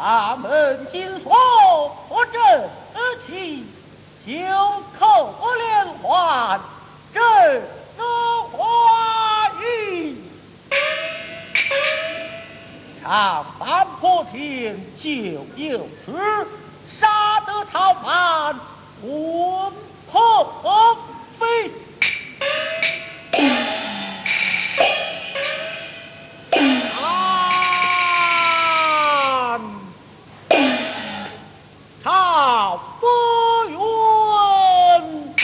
大门紧锁，我正气，九口连环，正花语。长坂坡田就有此，杀得逃犯魂魄飞。逃不远。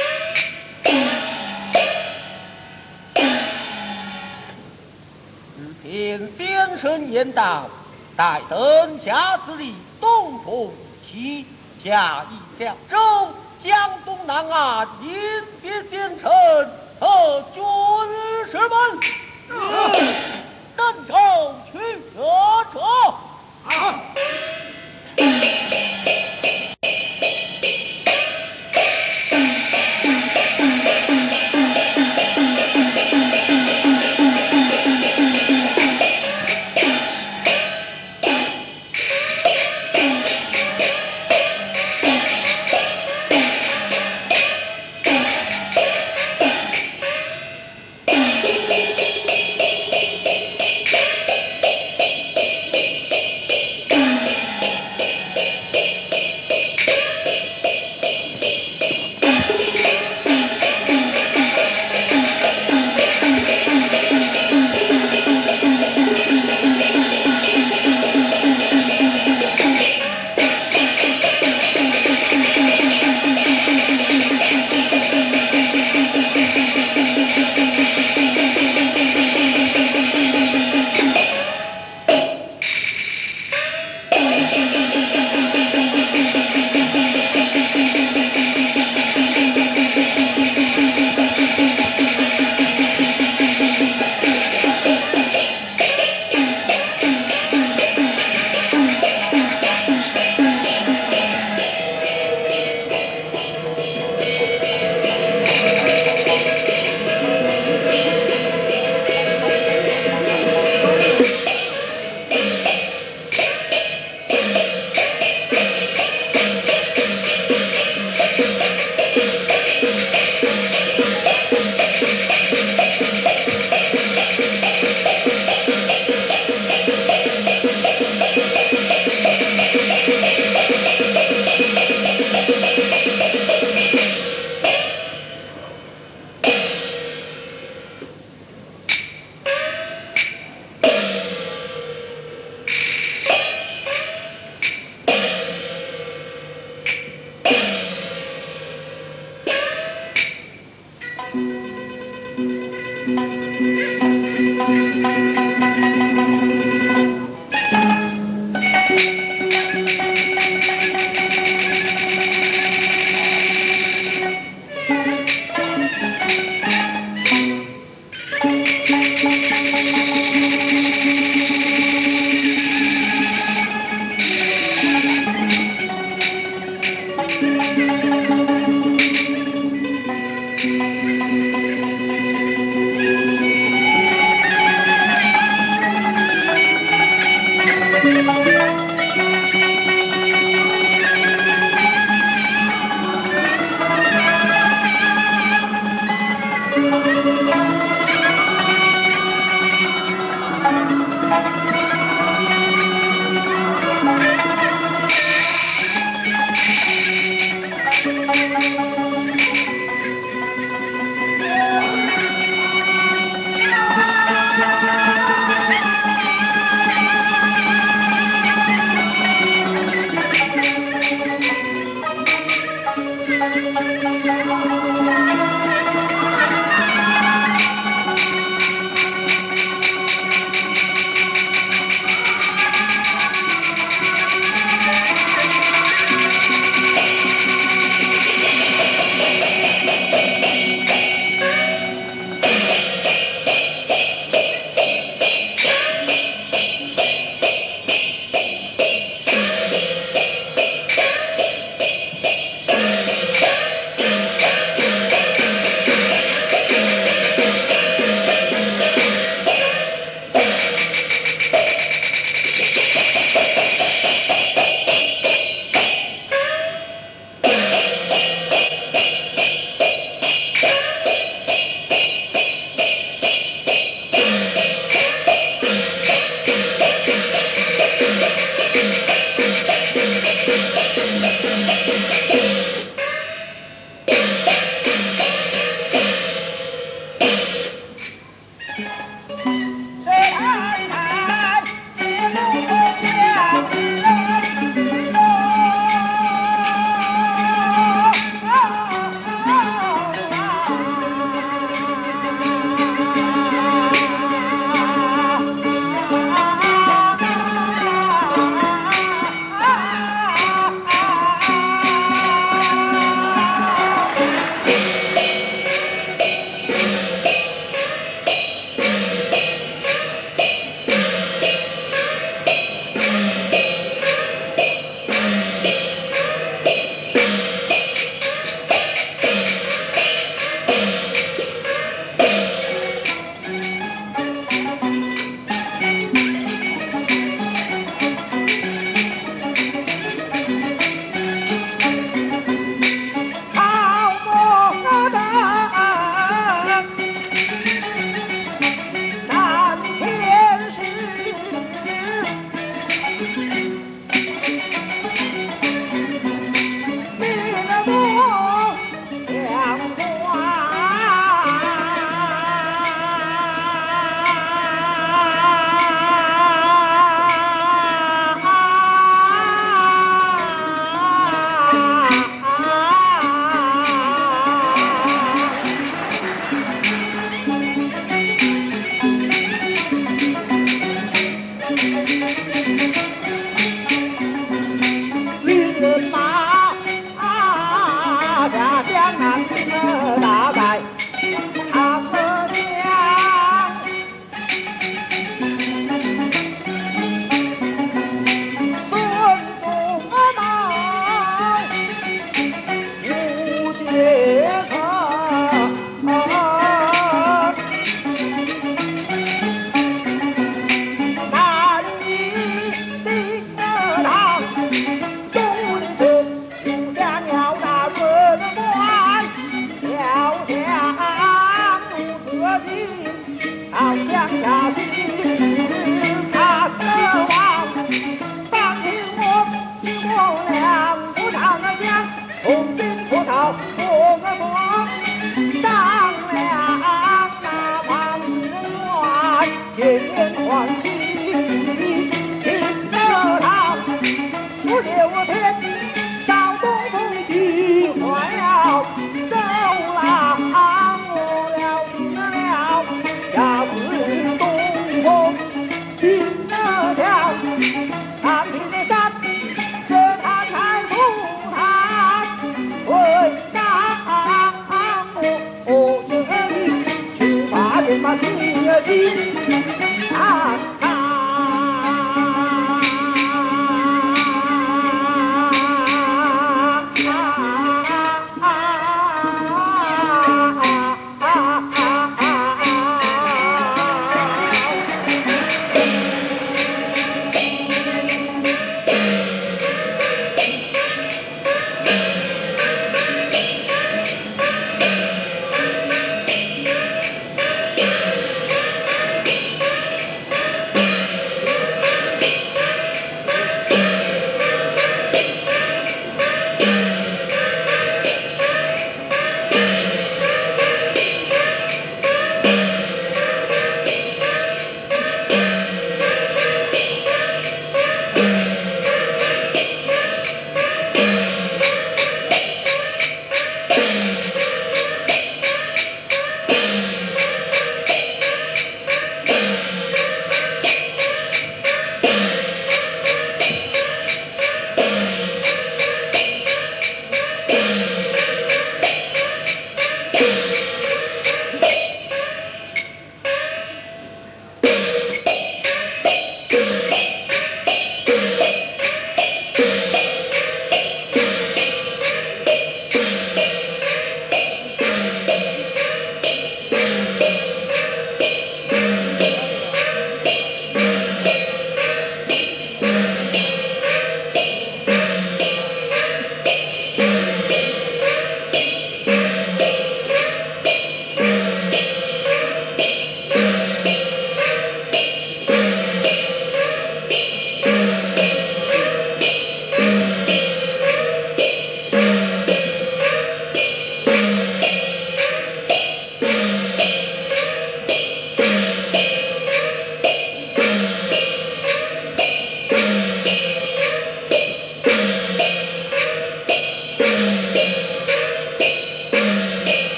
日天先生言道，待等下之力东同其下一条州，江东南岸迎接先臣和军士们，登州去者。
好。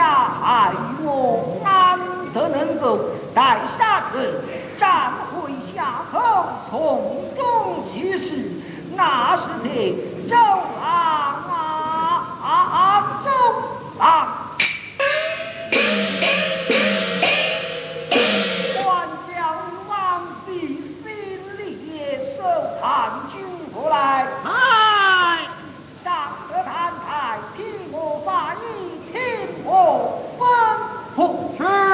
害我，安得能够待杀人，斩回下口，从中其事？那是得周郎周郎。还将王妃心里手探军过来，上得坛台，替我发议，听我吩咐。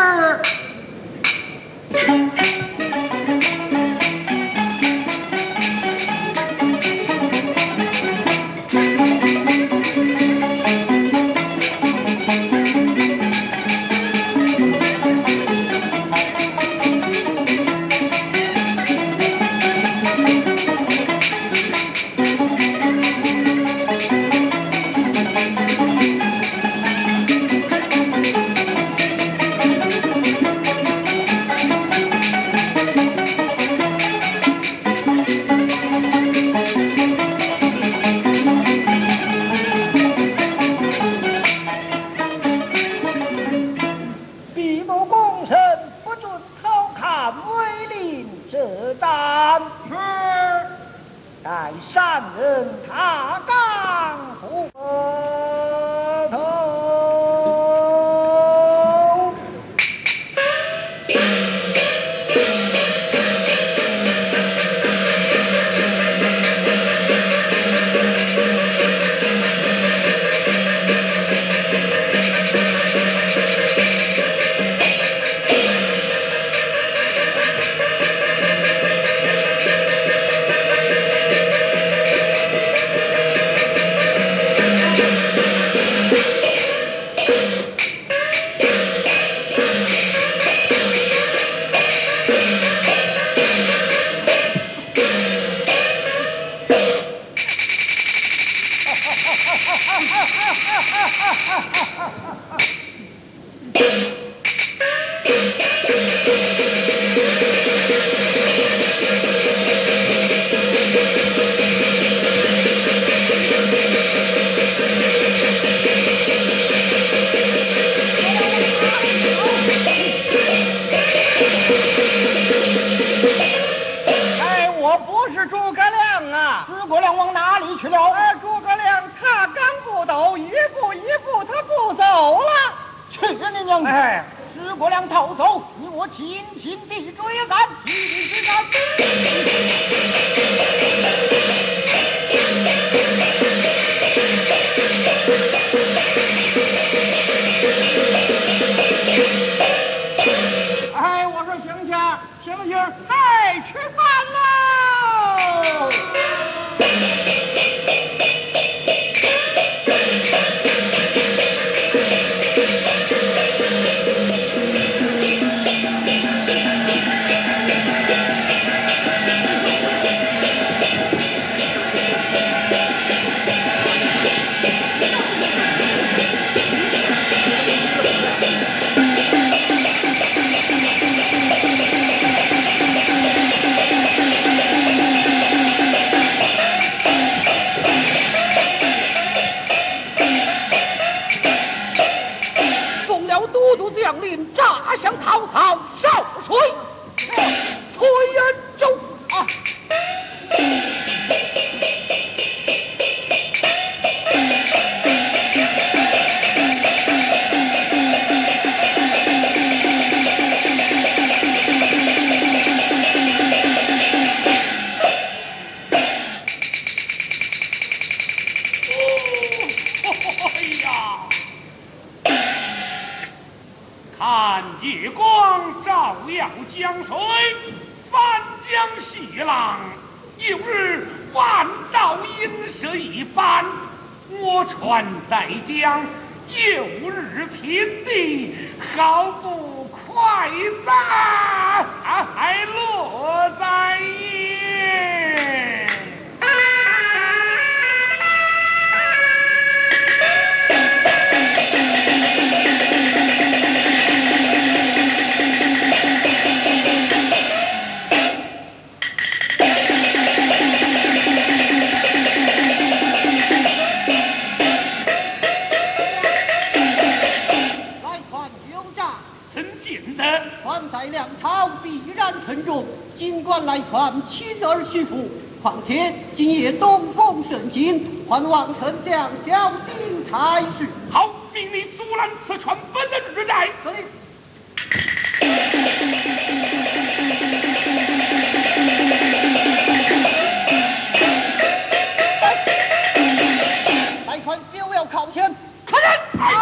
看月光照耀江水，翻江细浪，有日万道银蛇一般。我船在江，有日平地，好不快哉落在夜。
船在粮草必然沉重，尽管来船亲而许服。况且今夜东风盛行，还望丞相小心差事。
好，命你阻拦此船不得日债。
司令。来船就要靠前，
可人！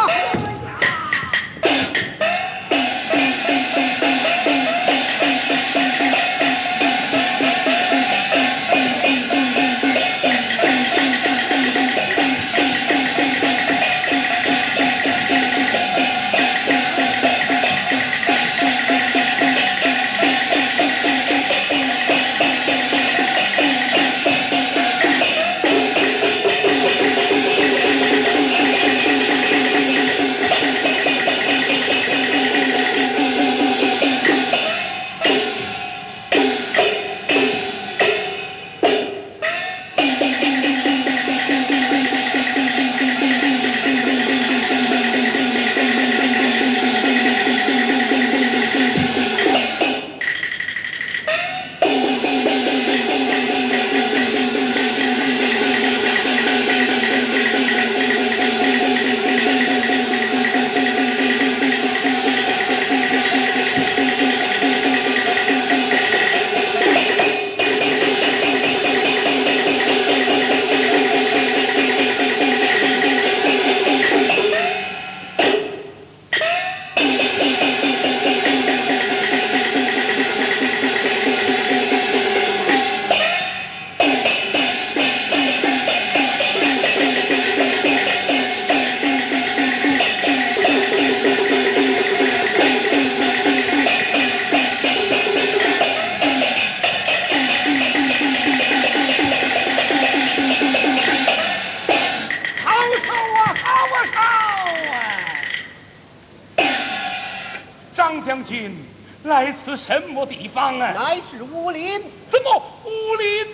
来自什么地方啊？
乃是武林。
怎么武林？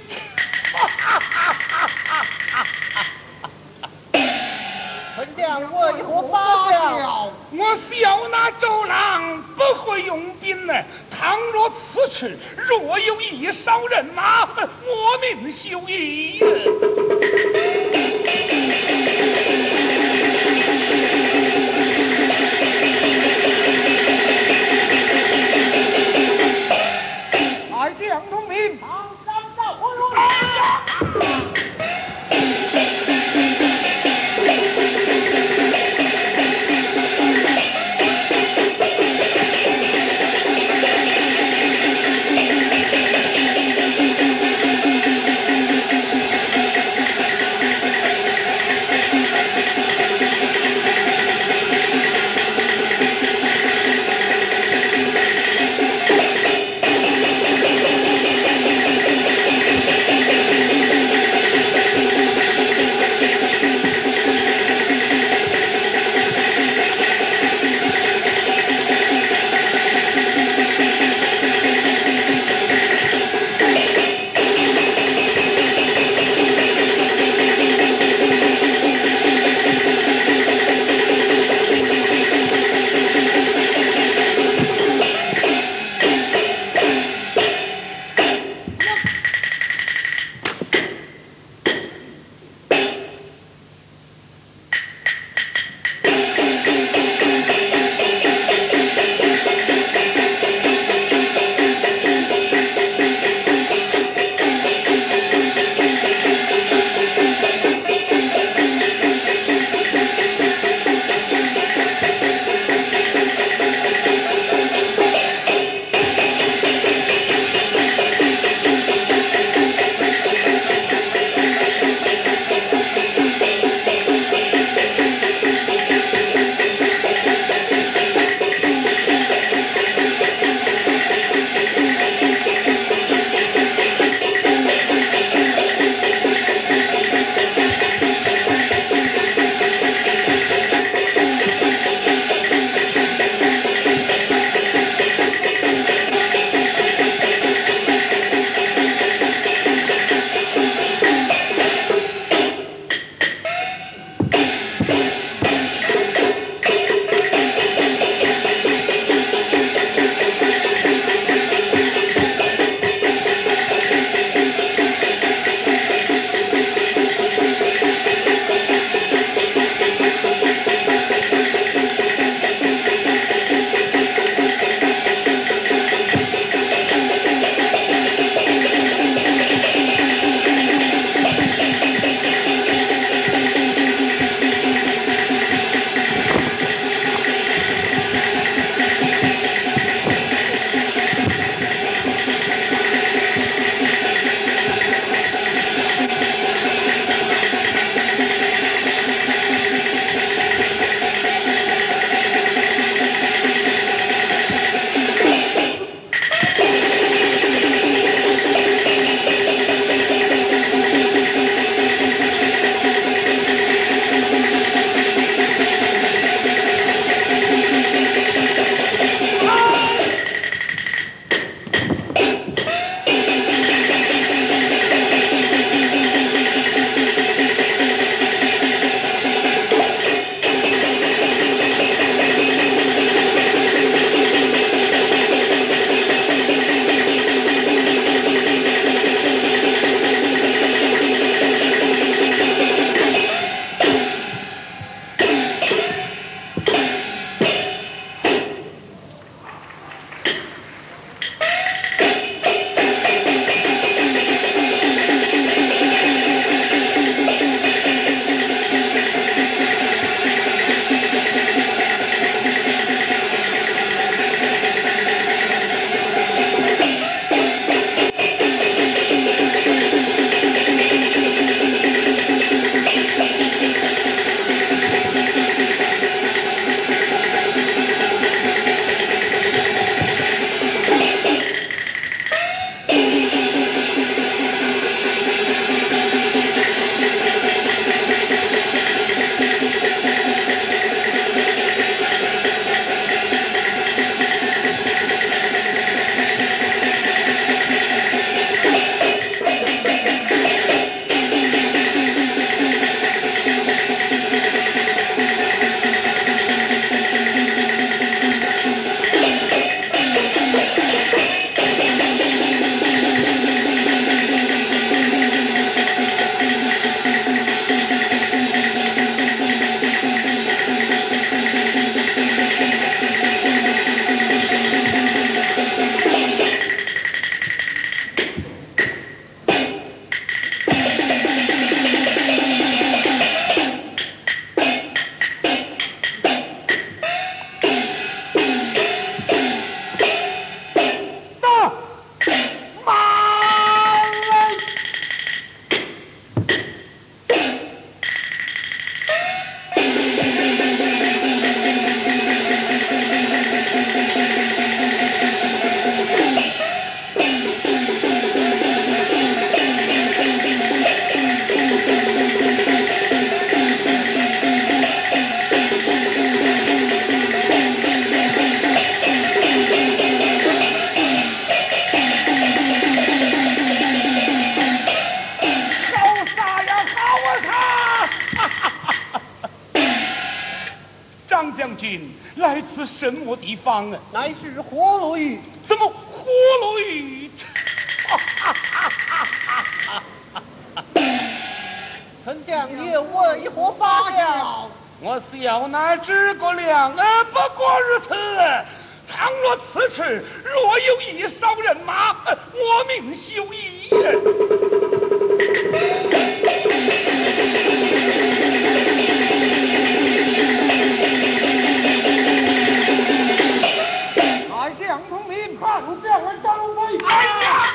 丞相为何发笑？
我笑那周郎不会用兵呢。倘若此次若有一少人马，我命休矣。
二将同名，
是什么地方啊？
乃是火炉狱。
怎么火炉狱？
丞相又为何发了？
我小乃知过两不过如此。倘若此次若有一少人马，我命休矣。
来将统领，看将人张飞。
哎呀！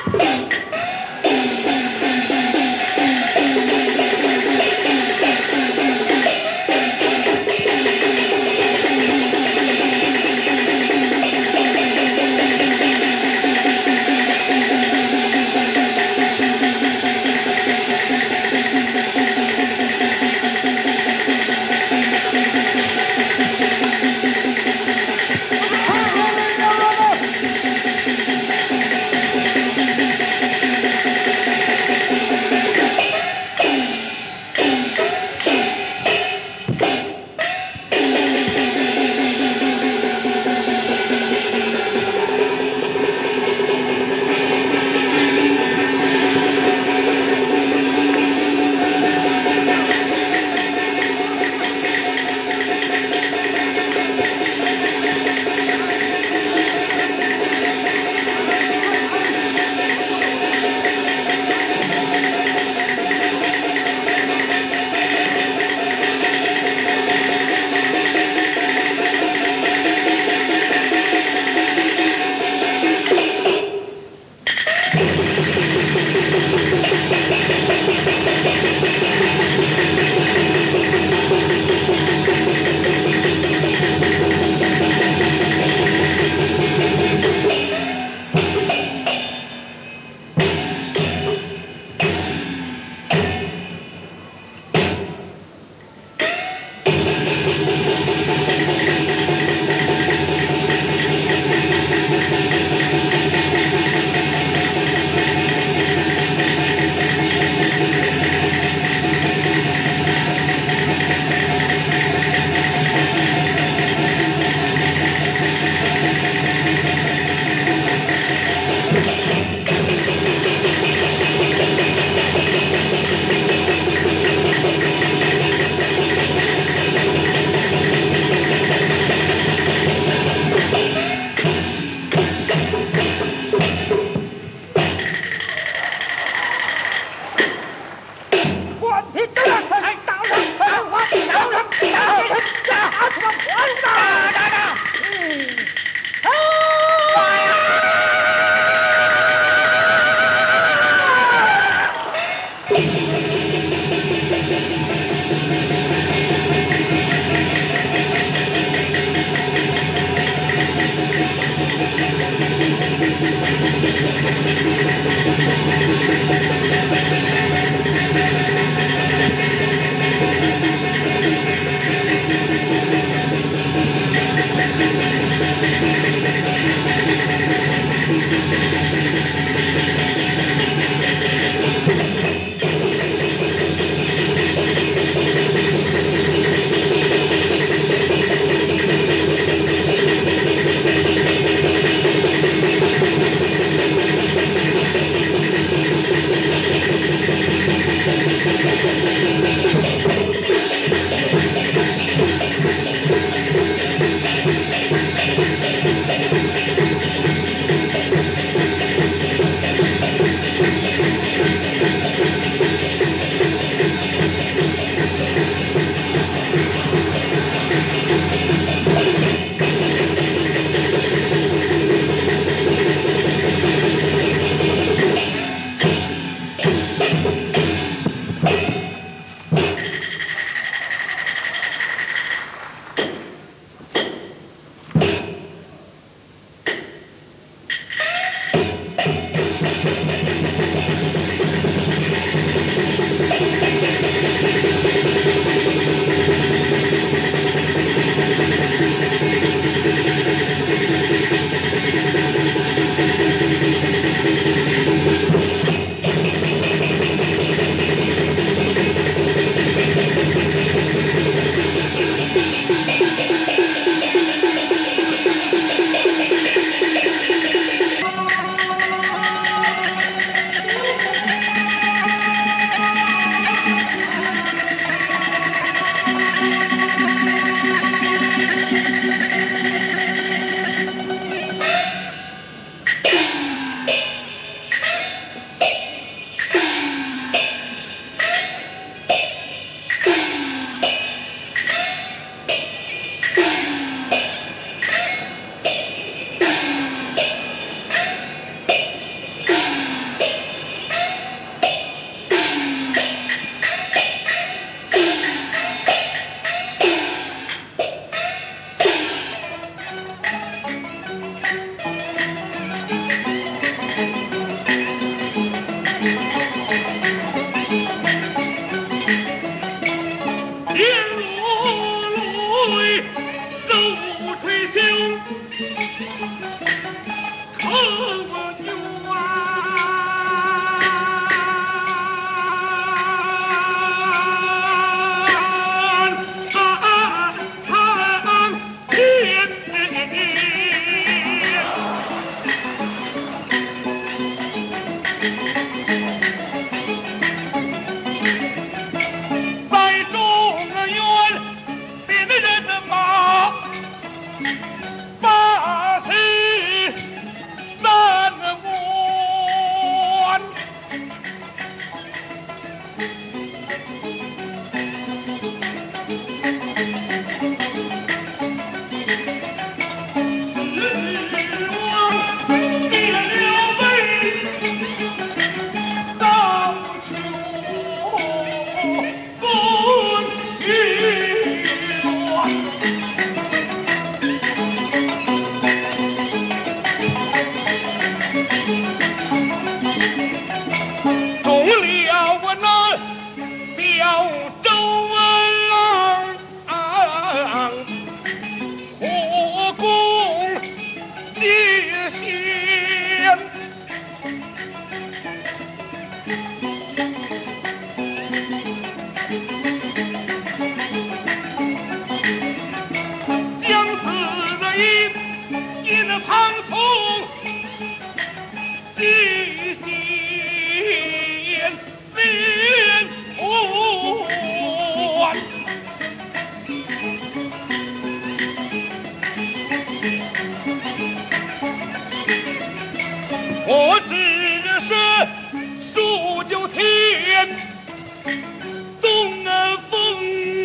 我只是数九天，东风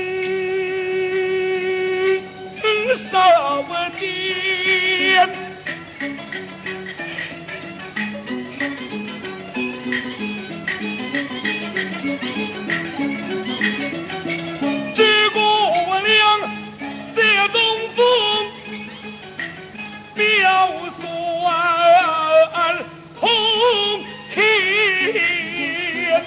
少见，只顾我俩借东风表算通天，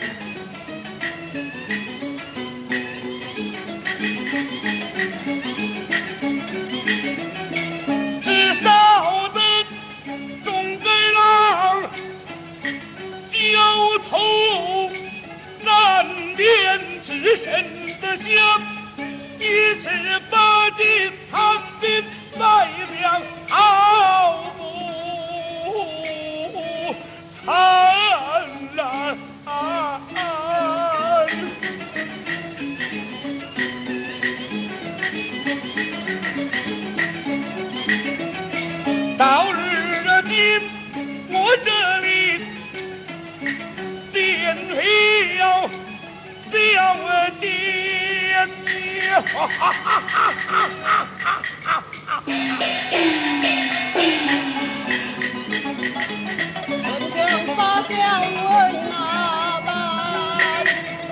至少的中个郎交头难辨之身的相，一时把金藏兵卖粮好不灿烂。到日今我这里便了奸孽，
丞相发将问哪般？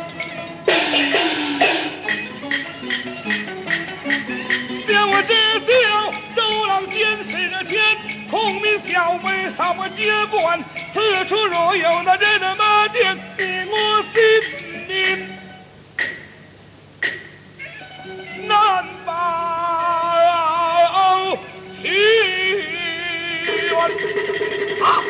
向我知晓周郎监视着前，孔明小妹上我接管，此处若有那人的马见，令我心里难保其愿啊！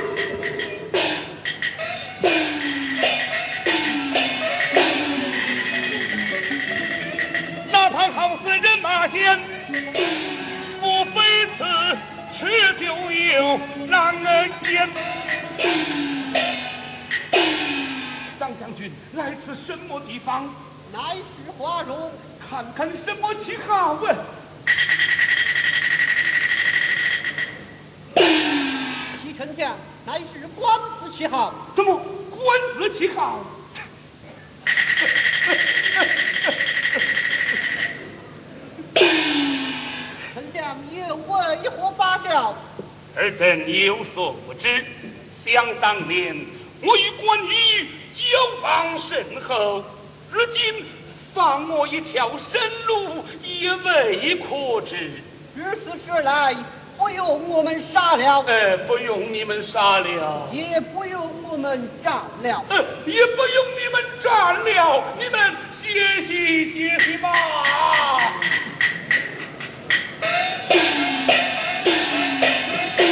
那趟好似人马仙，莫非此时就有狼儿烟？张将军来自什么地方？
乃是花荣，
看看什么旗号啊？
齐丞相，乃是官司旗号。
怎么官司旗号？
丞相又为何发笑？
尔等有所不知，想当年我与关羽交往甚厚，如今放我一条生路也未可知。
如此说来，不用我们杀了，
不用你们杀了，
也不用我们斩了，
也不用你们斩了，你们歇息吧。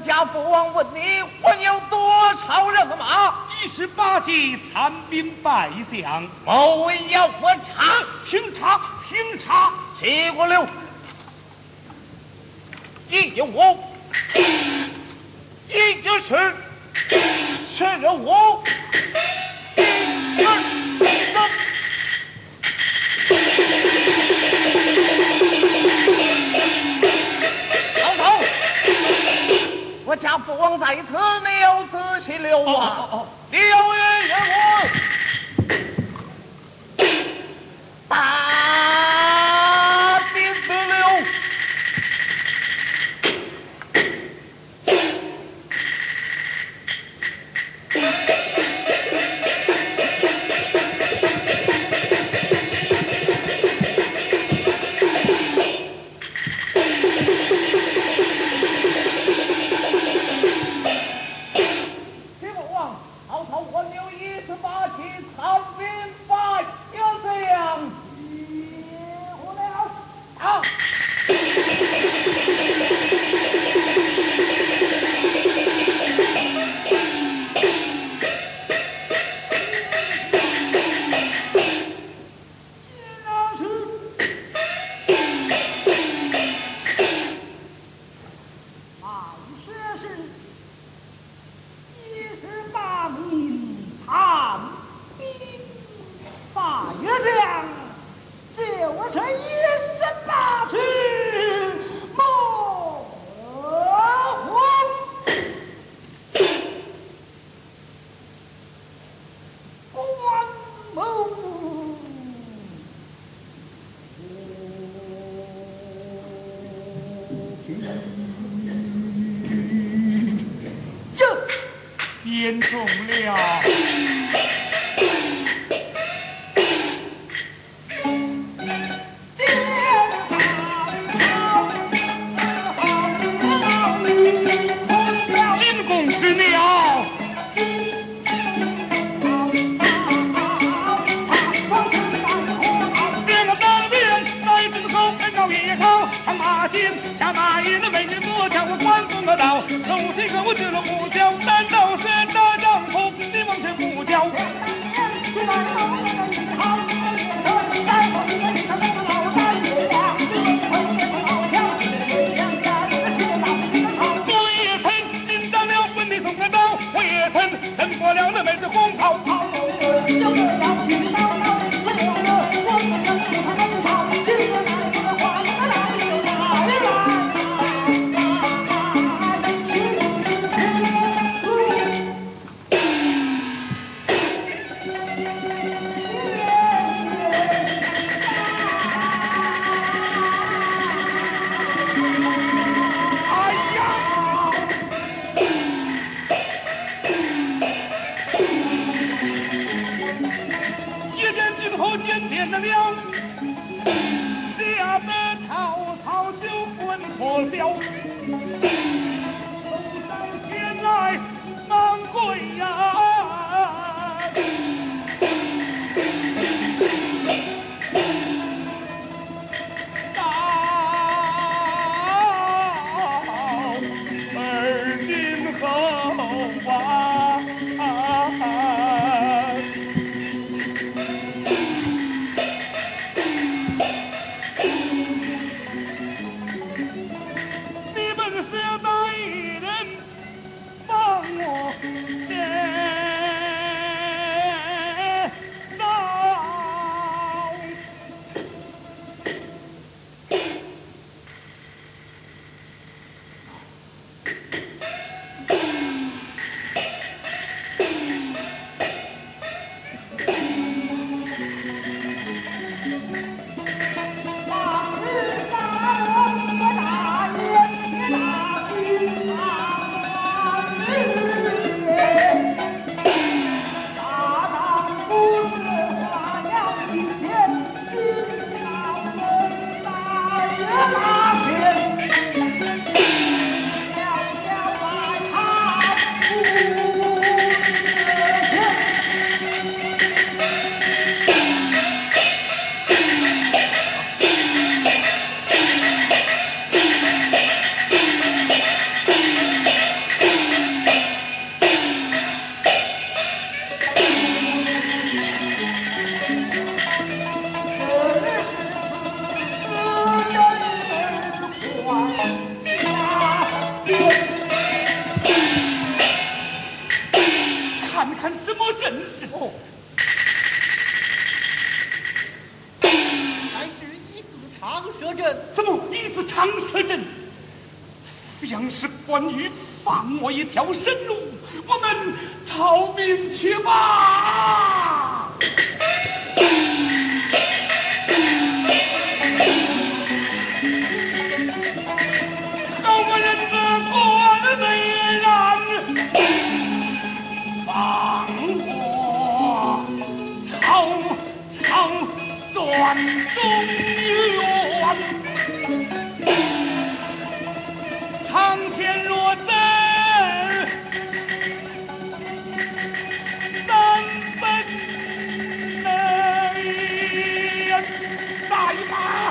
家父王问你，还有多少人马
？18骑残兵败将，
某为要喝茶，
请茶，请茶。
起过了，一九五，一九十，15，1、2、3。老头，我家父王在此，你要仔细留啊！刘云任我大弟子刘。
严重了。进宫之鸟。两个当兵在这个手跟着一口上马金下马银的美女多叫我官封个道，手提个我进了木雕，难道是大丈夫你往前不叫？我也曾紧张了问你送个刀，我也曾等过了那妹子红袍袍。见见了，吓得曹操就魂魄了，走上前来忙跪呀！到而今后啊！
人？
怎么一直长蛇阵？像是关羽放我一条生路，我们逃命去吧。好个人子关美然，放我曹断中原。苍天若真，三分内在马。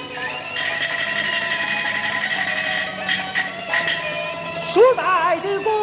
蜀代的国